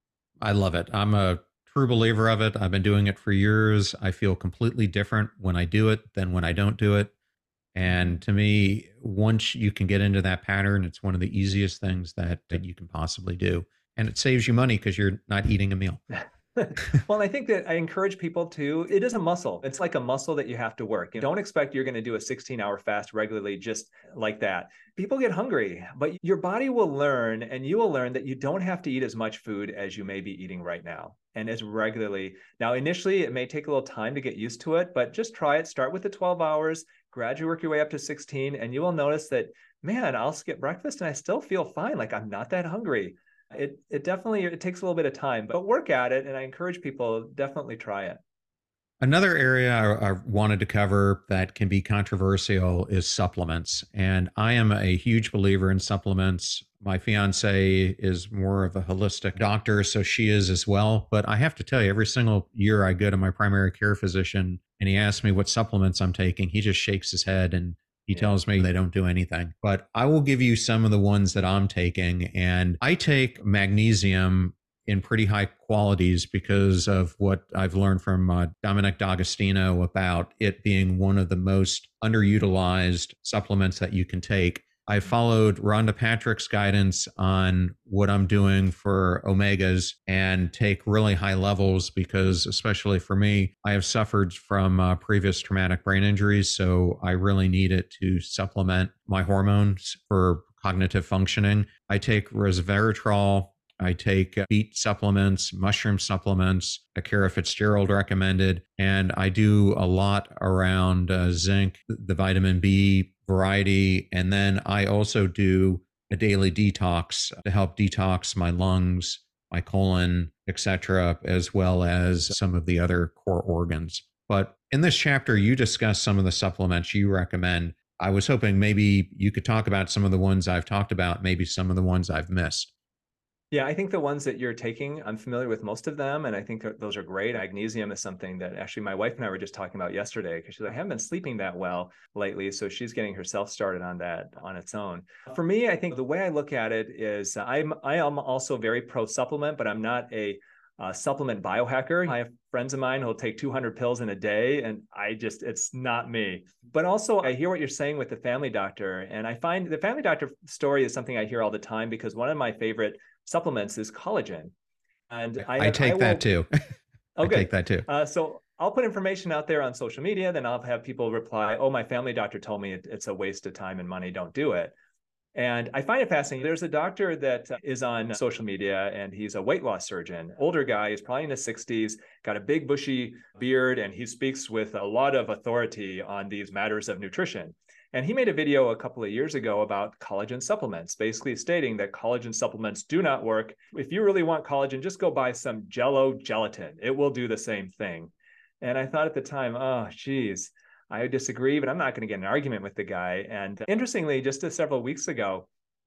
I love it. I'm a true believer of it. I've been doing it for years. I feel completely different when I do it than when I don't do it. And to me, once you can get into that pattern, it's one of the easiest things that, that you can possibly do. And it saves you money because you're not eating a meal. Well, I think that I encourage people to, it is a muscle. It's like a muscle that you have to work. You don't expect you're going to do a sixteen hour fast regularly just like that. People get hungry, but your body will learn, and you will learn that you don't have to eat as much food as you may be eating right now and as regularly. Now, initially, it may take a little time to get used to it, but just try it. Start with the twelve hours, gradually work your way up to sixteen, and you will notice that, man, I'll skip breakfast and I still feel fine. Like I'm not that hungry. It it definitely, it takes a little bit of time, but work at it. And I encourage people, definitely try it. Another area I, I wanted to cover that can be controversial is supplements. And I am a huge believer in supplements. My fiance is more of a holistic doctor, so she is as well. But I have to tell you, every single year I go to my primary care physician and he asks me what supplements I'm taking, he just shakes his head and he tells me they don't do anything. But I will give you some of the ones that I'm taking. And I take magnesium in pretty high qualities because of what I've learned from uh, Dominic D'Agostino about it being one of the most underutilized supplements that you can take. I followed Rhonda Patrick's guidance on what I'm doing for omegas and take really high levels because, especially for me, I have suffered from uh, previous traumatic brain injuries. So I really need it to supplement my hormones for cognitive functioning. I take resveratrol. I take beet supplements, mushroom supplements, Akira Fitzgerald recommended, and I do a lot around uh, zinc, the vitamin B variety, and then I also do a daily detox to help detox my lungs, my colon, et cetera, as well as some of the other core organs. But in this chapter, you discuss some of the supplements you recommend. I was hoping maybe you could talk about some of the ones I've talked about, maybe some of the ones I've missed. Yeah, I think the ones that you're taking, I'm familiar with most of them, and I think those are great. Magnesium is something that actually my wife and I were just talking about yesterday because she's like, I haven't been sleeping that well lately, so she's getting herself started on that on its own. For me, I think the way I look at it is I'm I am also very pro supplement, but I'm not a uh, supplement biohacker. I have friends of mine who'll take two hundred pills in a day, and I just, it's not me. But also, I hear what you're saying with the family doctor, and I find the family doctor story is something I hear all the time because one of my favorite supplements is collagen. And I, I have, take I will, that too. I okay. take that too. Uh, so I'll put information out there on social media, then I'll have people reply, oh, my family doctor told me it, it's a waste of time and money, don't do it. And I find it fascinating. There's a doctor that is on social media and he's a weight loss surgeon, older guy, he's probably in his sixties, got a big bushy beard, and he speaks with a lot of authority on these matters of nutrition. And he made a video a couple of years ago about collagen supplements, basically stating that collagen supplements do not work. If you really want collagen, just go buy some Jell-O gelatin. It will do the same thing. And I thought at the time, oh, geez, I disagree, but I'm not going to get in an argument with the guy. And interestingly, just several weeks ago,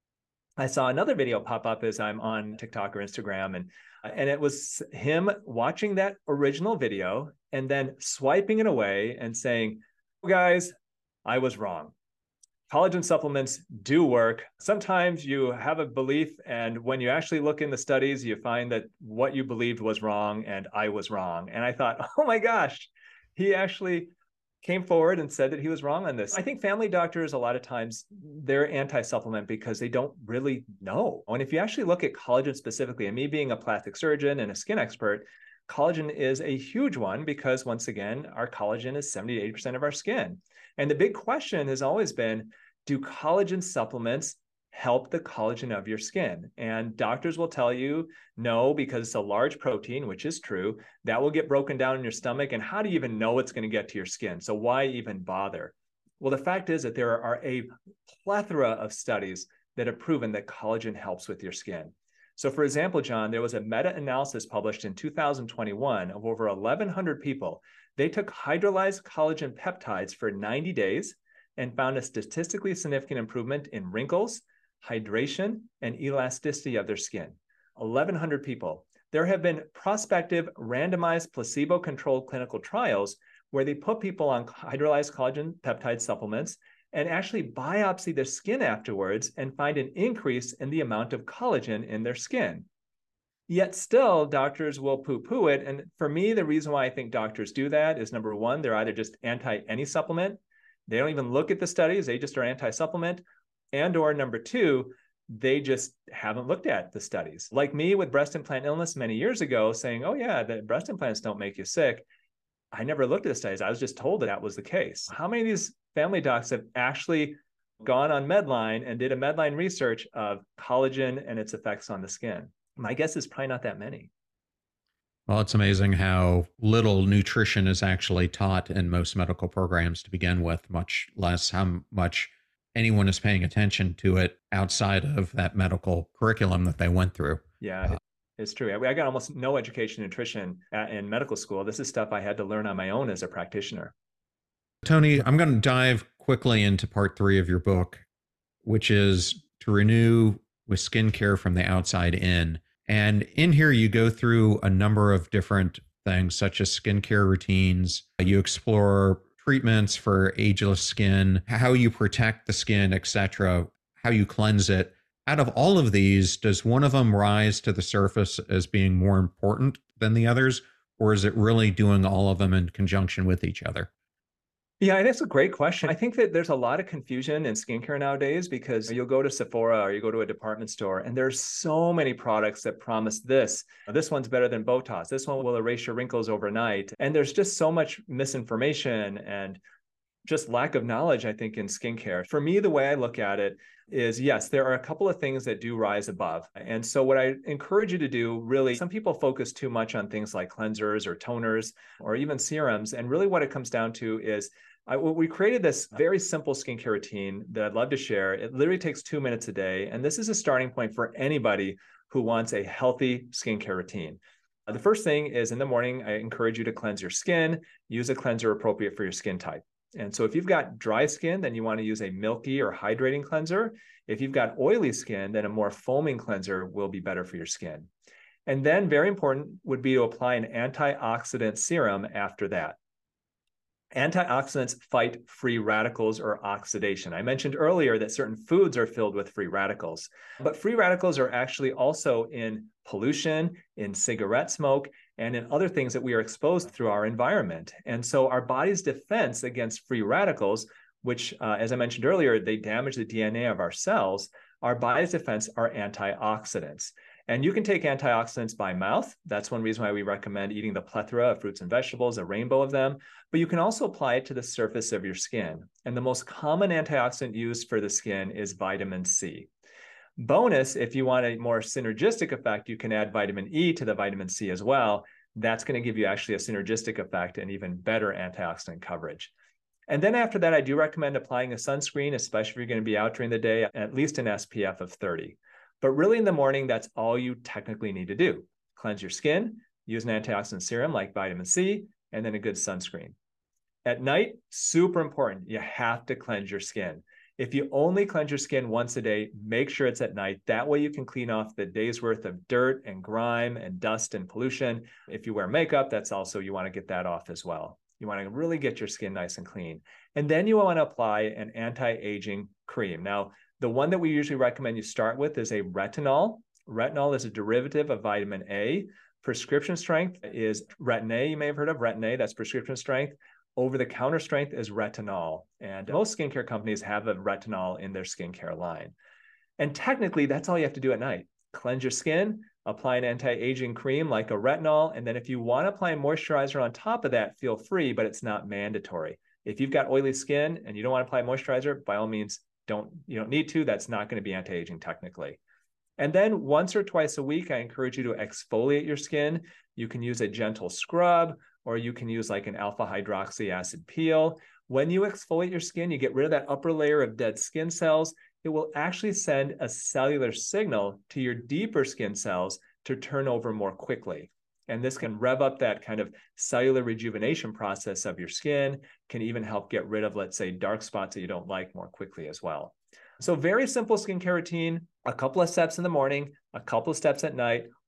I saw another video pop up as I'm on TikTok or Instagram, and and it was him watching that original video and then swiping it away and saying, oh, guys, I was wrong. Collagen supplements do work. Sometimes you have a belief, and when you actually look in the studies, you find that what you believed was wrong, and I was wrong. And I thought, oh my gosh, he actually came forward and said that he was wrong on this. I think family doctors, a lot of times, they're anti-supplement because they don't really know. And if you actually look at collagen specifically, and me being a plastic surgeon and a skin expert, collagen is a huge one because, once again, our collagen is seventy to eighty percent of our skin. And the big question has always been, do collagen supplements help the collagen of your skin? And doctors will tell you no, because it's a large protein, which is true. That will get broken down in your stomach. And how do you even know it's going to get to your skin? So why even bother? Well, the fact is that there are a plethora of studies that have proven that collagen helps with your skin. So for example, John, there was a meta-analysis published in two thousand twenty-one of over eleven hundred people. They took hydrolyzed collagen peptides for ninety days and found a statistically significant improvement in wrinkles, hydration, and elasticity of their skin. eleven hundred people. there have been prospective randomized placebo-controlled clinical trials where they put people on hydrolyzed collagen peptide supplements and actually biopsy their skin afterwards and find an increase in the amount of collagen in their skin. Yet still, doctors will poo-poo it. And for me, the reason why I think doctors do that is, number one, they're either just anti any supplement. They don't even look at the studies. They just are anti-supplement. And or number two, they just haven't looked at the studies. Like me with breast implant illness many years ago, saying, oh yeah, the breast implants don't make you sick. I never looked at the studies. I was just told that that was the case. How many of these family docs have actually gone on Medline and did a Medline research of collagen and its effects on the skin? My guess is probably not that many. Well, it's amazing how little nutrition is actually taught in most medical programs to begin with, much less how much anyone is paying attention to it outside of that medical curriculum that they went through. Yeah, uh, it's true. I got almost no education in nutrition at, in medical school. This is stuff I had to learn on my own as a practitioner. Tony, I'm going to dive quickly into part three of your book, which is to renew with skincare from the outside in. And in here, you go through a number of different things, such as skincare routines. You explore treatments for ageless skin, how you protect the skin, et cetera, how you cleanse it. Out of all of these, does one of them rise to the surface as being more important than the others? Or is it really doing all of them in conjunction with each other? Yeah, that's a great question. I think that there's a lot of confusion in skincare nowadays because you'll go to Sephora or you go to a department store and there's so many products that promise this. This one's better than Botox. This one will erase your wrinkles overnight. And there's just so much misinformation and just lack of knowledge, I think, in skincare. For me, the way I look at it is, yes, there are a couple of things that do rise above. And so what I encourage you to do, really, some people focus too much on things like cleansers or toners or even serums. And really what it comes down to is I, we created this very simple skincare routine that I'd love to share. It literally takes two minutes a day. And this is a starting point for anybody who wants a healthy skincare routine. Uh, the first thing is in the morning, I encourage you to cleanse your skin. Use a cleanser appropriate for your skin type. And so if you've got dry skin, then you want to use a milky or hydrating cleanser. If you've got oily skin, then a more foaming cleanser will be better for your skin. And then very important would be to apply an antioxidant serum after that. Antioxidants fight free radicals or oxidation. I mentioned earlier that certain foods are filled with free radicals, but free radicals are actually also in pollution, in cigarette smoke, and in other things that we are exposed through our environment. And so our body's defense against free radicals, which, uh, as I mentioned earlier, they damage the D N A of our cells, our body's defense are antioxidants. And you can take antioxidants by mouth. That's one reason why we recommend eating the plethora of fruits and vegetables, a rainbow of them. But you can also apply it to the surface of your skin. And the most common antioxidant used for the skin is vitamin C. Bonus, if you want a more synergistic effect, you can add vitamin E to the vitamin C as well. That's going to give you actually a synergistic effect and even better antioxidant coverage. And then after that, I do recommend applying a sunscreen, especially if you're going to be out during the day, at least an S P F of thirty. But really in the morning, that's all you technically need to do. Cleanse your skin, use an antioxidant serum like vitamin C, and then a good sunscreen. At night, super important, you have to cleanse your skin. If you only cleanse your skin once a day, make sure it's at night. That way you can clean off the day's worth of dirt and grime and dust and pollution. If you wear makeup, that's also, you want to get that off as well. You want to really get your skin nice and clean. And then you want to apply an anti-aging cream. Now, the one that we usually recommend you start with is a retinol. Retinol is a derivative of vitamin A. Prescription strength is Retin-A. You may have heard of Retin-A. That's prescription strength. Over-the-counter strength is retinol. And most skincare companies have a retinol in their skincare line. And technically, that's all you have to do at night. Cleanse your skin, apply an anti-aging cream like a retinol. And then if you want to apply a moisturizer on top of that, feel free, but it's not mandatory. If you've got oily skin and you don't want to apply moisturizer, by all means, Don't, you don't need to. That's not going to be anti-aging technically. And then once or twice a week, I encourage you to exfoliate your skin. You can use a gentle scrub, or you can use like an alpha hydroxy acid peel. When you exfoliate your skin, you get rid of that upper layer of dead skin cells. It will actually send a cellular signal to your deeper skin cells to turn over more quickly. And this can rev up that kind of cellular rejuvenation process of your skin, can even help get rid of, let's say, dark spots that you don't like more quickly as well. So very simple skincare routine, a couple of steps in the morning, a couple of steps at night,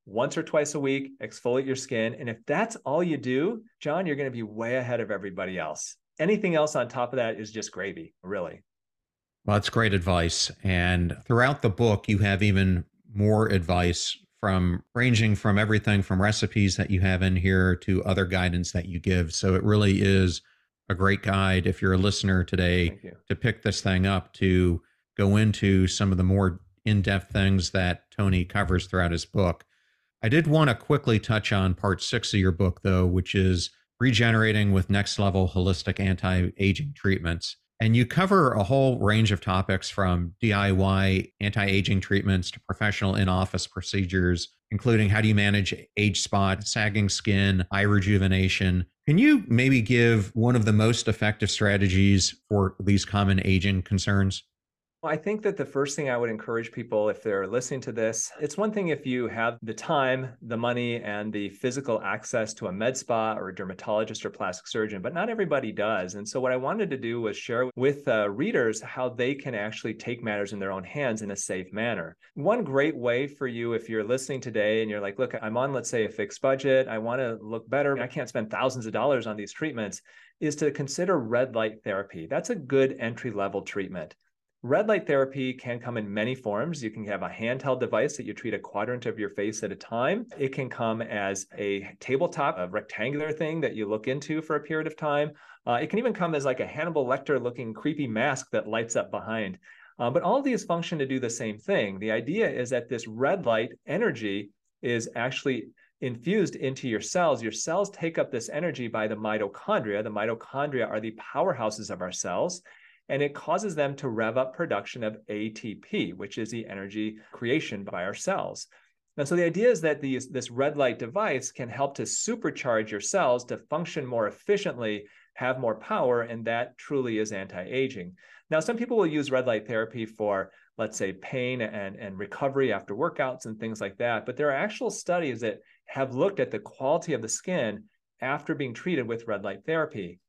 once or twice a week, exfoliate your skin. And if that's all you do, John, you're going to be way ahead of everybody else. Anything else on top of that is just gravy, really. Well, that's great advice. And throughout the book, you have even more advice from ranging from everything from recipes that you have in here to other guidance that you give. So it really is a great guide if you're a listener today to pick this thing up, to go into some of the more in-depth things that Tony covers throughout his book. I did want to quickly touch on part six of your book, though, which is regenerating with next level holistic anti-aging treatments. And you cover a whole range of topics from D I Y anti-aging treatments to professional in-office procedures, including how do you manage age spot, sagging skin, eye rejuvenation. Can you maybe give one of the most effective strategies for these common aging concerns? Well, I think that the first thing I would encourage people, if they're listening to this, it's one thing if you have the time, the money, and the physical access to a med spa or a dermatologist or plastic surgeon, but not everybody does. And so what I wanted to do was share with uh, readers how they can actually take matters in their own hands in a safe manner. One great way for you, if you're listening today and you're like, look, I'm on, let's say, a fixed budget, I want to look better, I can't spend thousands of dollars on these treatments, is to consider red light therapy. That's a good entry-level treatment. Red light therapy can come in many forms. You can have a handheld device that you treat a quadrant of your face at a time. It can come as a tabletop, a rectangular thing that you look into for a period of time. Uh, it can even come as like a Hannibal Lecter looking creepy mask that lights up behind. Uh, but all of these function to do the same thing. The idea is that this red light energy is actually infused into your cells. Your cells take up this energy by the mitochondria. The mitochondria are the powerhouses of our cells. And it causes them to rev up production of A T P, which is the energy creation by our cells. And so the idea is that these, this red light device can help to supercharge your cells to function more efficiently, have more power, and that truly is anti-aging. Now, some people will use red light therapy for, let's say, pain and, and recovery after workouts and things like that. But there are actual studies that have looked at the quality of the skin after being treated with red light therapy.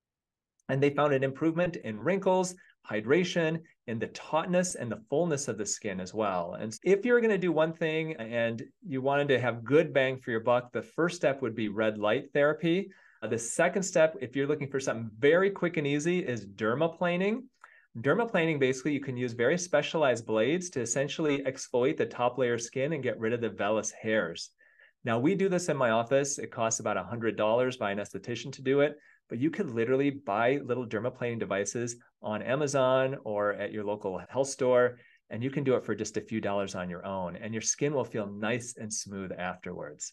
And they found an improvement in wrinkles, hydration, in the tautness and the fullness of the skin as well. And if you're going to do one thing and you wanted to have good bang for your buck, the first step would be red light therapy. Uh, the second step, if you're looking for something very quick and easy, is dermaplaning. Dermaplaning, basically, you can use very specialized blades to essentially exfoliate the top layer of skin and get rid of the vellus hairs. Now, we do this in my office. It costs about one hundred dollars by an esthetician to do it. But you could literally buy little dermaplaning devices on Amazon or at your local health store, and you can do it for just a few dollars on your own, and your skin will feel nice and smooth afterwards.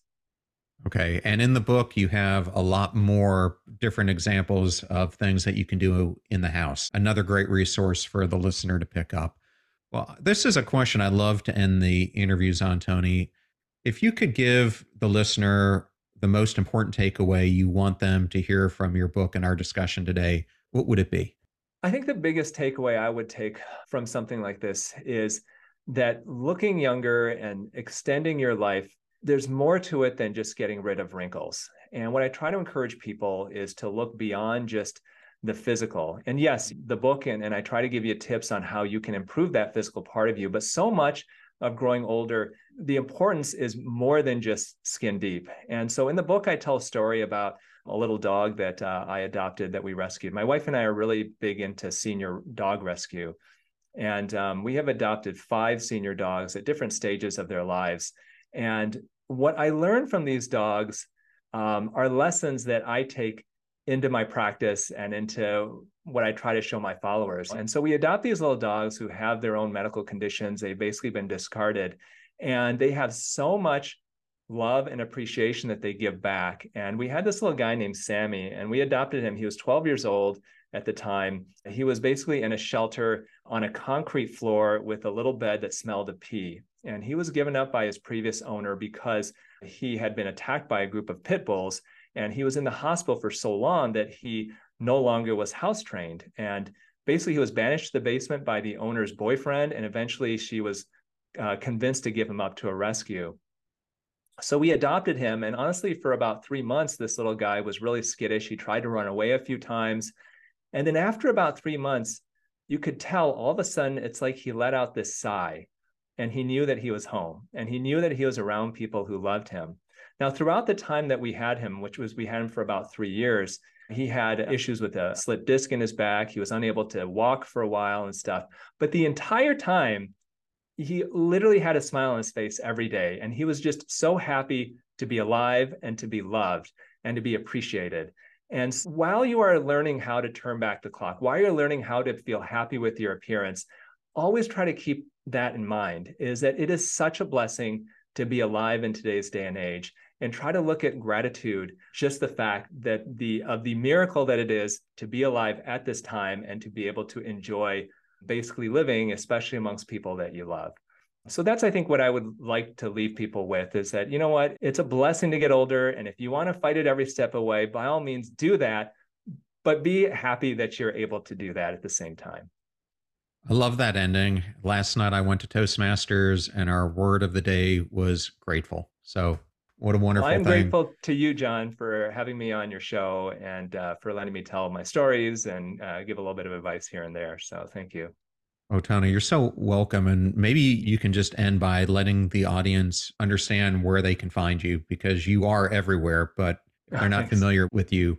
Okay. And in the book, you have a lot more different examples of things that you can do in the house. Another great resource for the listener to pick up. Well, this is a question I love to end the interviews on, Tony. If you could give the listener the most important takeaway you want them to hear from your book and our discussion today, what would it be? I think the biggest takeaway I would take from something like this is that looking younger and extending your life, there's more to it than just getting rid of wrinkles. And what I try to encourage people is to look beyond just the physical. And yes, the book, and, and I try to give you tips on how you can improve that physical part of you, but so much of growing older, the importance is more than just skin deep. And so in the book, I tell a story about a little dog that uh, I adopted that we rescued. My wife and I are really big into senior dog rescue. And um, we have adopted five senior dogs at different stages of their lives. And what I learned from these dogs um, are lessons that I take into my practice and into what I try to show my followers. And so we adopt these little dogs who have their own medical conditions. They've basically been discarded, and they have so much love and appreciation that they give back. And we had this little guy named Sammy, and we adopted him. He was twelve years old at the time. He was basically in a shelter on a concrete floor with a little bed that smelled of pee. And he was given up by his previous owner because he had been attacked by a group of pit bulls. And he was in the hospital for so long that he no longer was house trained. And basically he was banished to the basement by the owner's boyfriend. And eventually she was uh, convinced to give him up to a rescue. So we adopted him. And honestly, for about three months, this little guy was really skittish. He tried to run away a few times. And then after about three months, you could tell all of a sudden, it's like he let out this sigh. and he knew that he was home, and he knew that he was around people who loved him. Now, throughout the time that we had him, which was we had him for about three years, he had issues with a slipped disc in his back. He was unable to walk for a while and stuff. But the entire time, he literally had a smile on his face every day. And he was just so happy to be alive and to be loved and to be appreciated. And while you are learning how to turn back the clock, while you're learning how to feel happy with your appearance, always try to keep that in mind, is that it is such a blessing to be alive in today's day and age. And try to look at gratitude, just the fact that the of the miracle that it is to be alive at this time and to be able to enjoy basically living, especially amongst people that you love. So that's, I think, what I would like to leave people with, is that, you know what, it's a blessing to get older. And if you want to fight it every step away, by all means, do that. But be happy that you're able to do that at the same time. I love that ending. Last night I went to Toastmasters and our word of the day was grateful. So what a wonderful well, I'm thing. grateful to you, John, for having me on your show and uh, for letting me tell my stories and uh, give a little bit of advice here and there. So thank you. Oh, Tony, you're so welcome. And maybe you can just end by letting the audience understand where they can find you, because you are everywhere, but if they're not Thanks. familiar with you.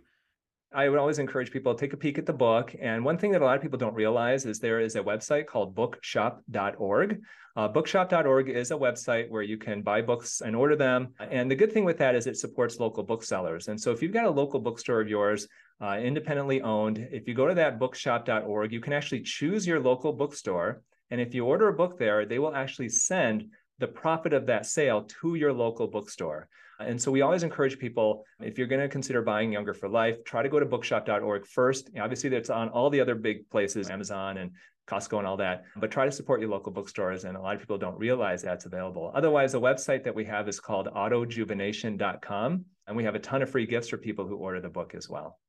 I would always encourage people to take a peek at the book. And one thing that a lot of people don't realize is there is a website called bookshop dot org. Uh, bookshop dot org is a website where you can buy books and order them. And the good thing with that is it supports local booksellers. And so if you've got a local bookstore of yours, uh, independently owned, if you go to that bookshop dot org, you can actually choose your local bookstore. And if you order a book there, they will actually send the profit of that sale to your local bookstore. And so we always encourage people, if you're going to consider buying Younger for Life, try to go to bookshop dot org first. Obviously, that's on all the other big places, Amazon and Costco and all that, but try to support your local bookstores. And a lot of people don't realize that's available. Otherwise, the website that we have is called auto juvenation dot com. And we have a ton of free gifts for people who order the book as well.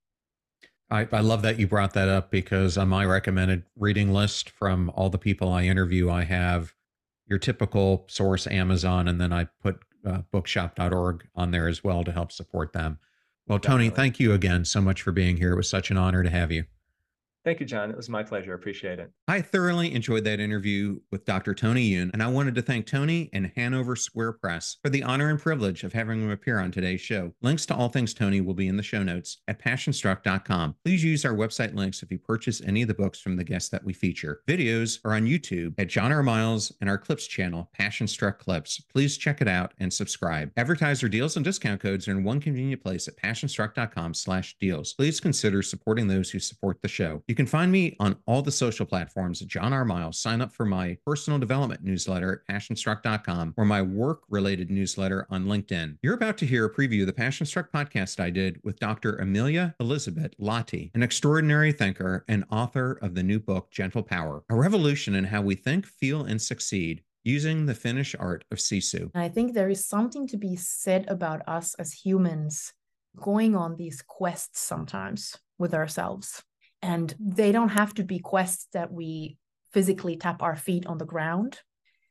I, I love that you brought that up, because on my recommended reading list from all the people I interview, I have your typical source, Amazon, and then I put uh, bookshop dot org on there as well to help support them. Well, Tony, Definitely. thank you again so much for being here. It was such an honor to have you. Thank you, John. It was my pleasure. Appreciate it. I thoroughly enjoyed that interview with Doctor Tony Yoon, and I wanted to thank Tony and Hanover Square Press for the honor and privilege of having him appear on today's show. Links to all things Tony will be in the show notes at passion struck dot com. Please use our website links if you purchase any of the books from the guests that we feature. Videos are on YouTube at John R. Miles and our Clips channel, Passion Struck Clips. Please check it out and subscribe. Advertiser deals and discount codes are in one convenient place at passion struck dot com slash deals. Please consider supporting those who support the show. You can find me on all the social platforms at John R. Miles. Sign up for my personal development newsletter at passion struck dot com or my work-related newsletter on LinkedIn. You're about to hear a preview of the Passion Struck podcast I did with Doctor Amelia Elizabeth Lottie, an extraordinary thinker and author of the new book, Gentle Power, a revolution in how we think, feel, and succeed using the Finnish art of Sisu. I think there is something to be said about us as humans going on these quests sometimes with ourselves. And they don't have to be quests that we physically tap our feet on the ground.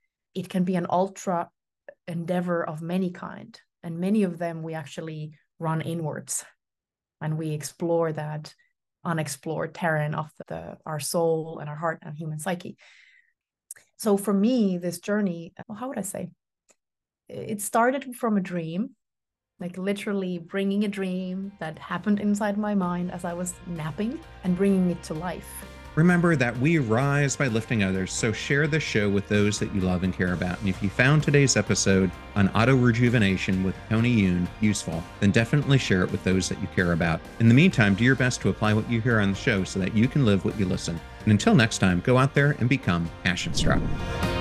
It can be an ultra endeavor of many kind. And many of them we actually run inwards. And we explore that unexplored terrain of the, our soul and our heart and human psyche. So for me, this journey, well, how would I say? It started from a dream. Like literally bringing a dream that happened inside my mind as I was napping and bringing it to life. Remember that we rise by lifting others, so share this show with those that you love and care about. And if you found today's episode on auto rejuvenation with Tony Yoon useful, then definitely share it with those that you care about. In the meantime, do your best to apply what you hear on the show so that you can live what you listen. And until next time, go out there and become passion struck.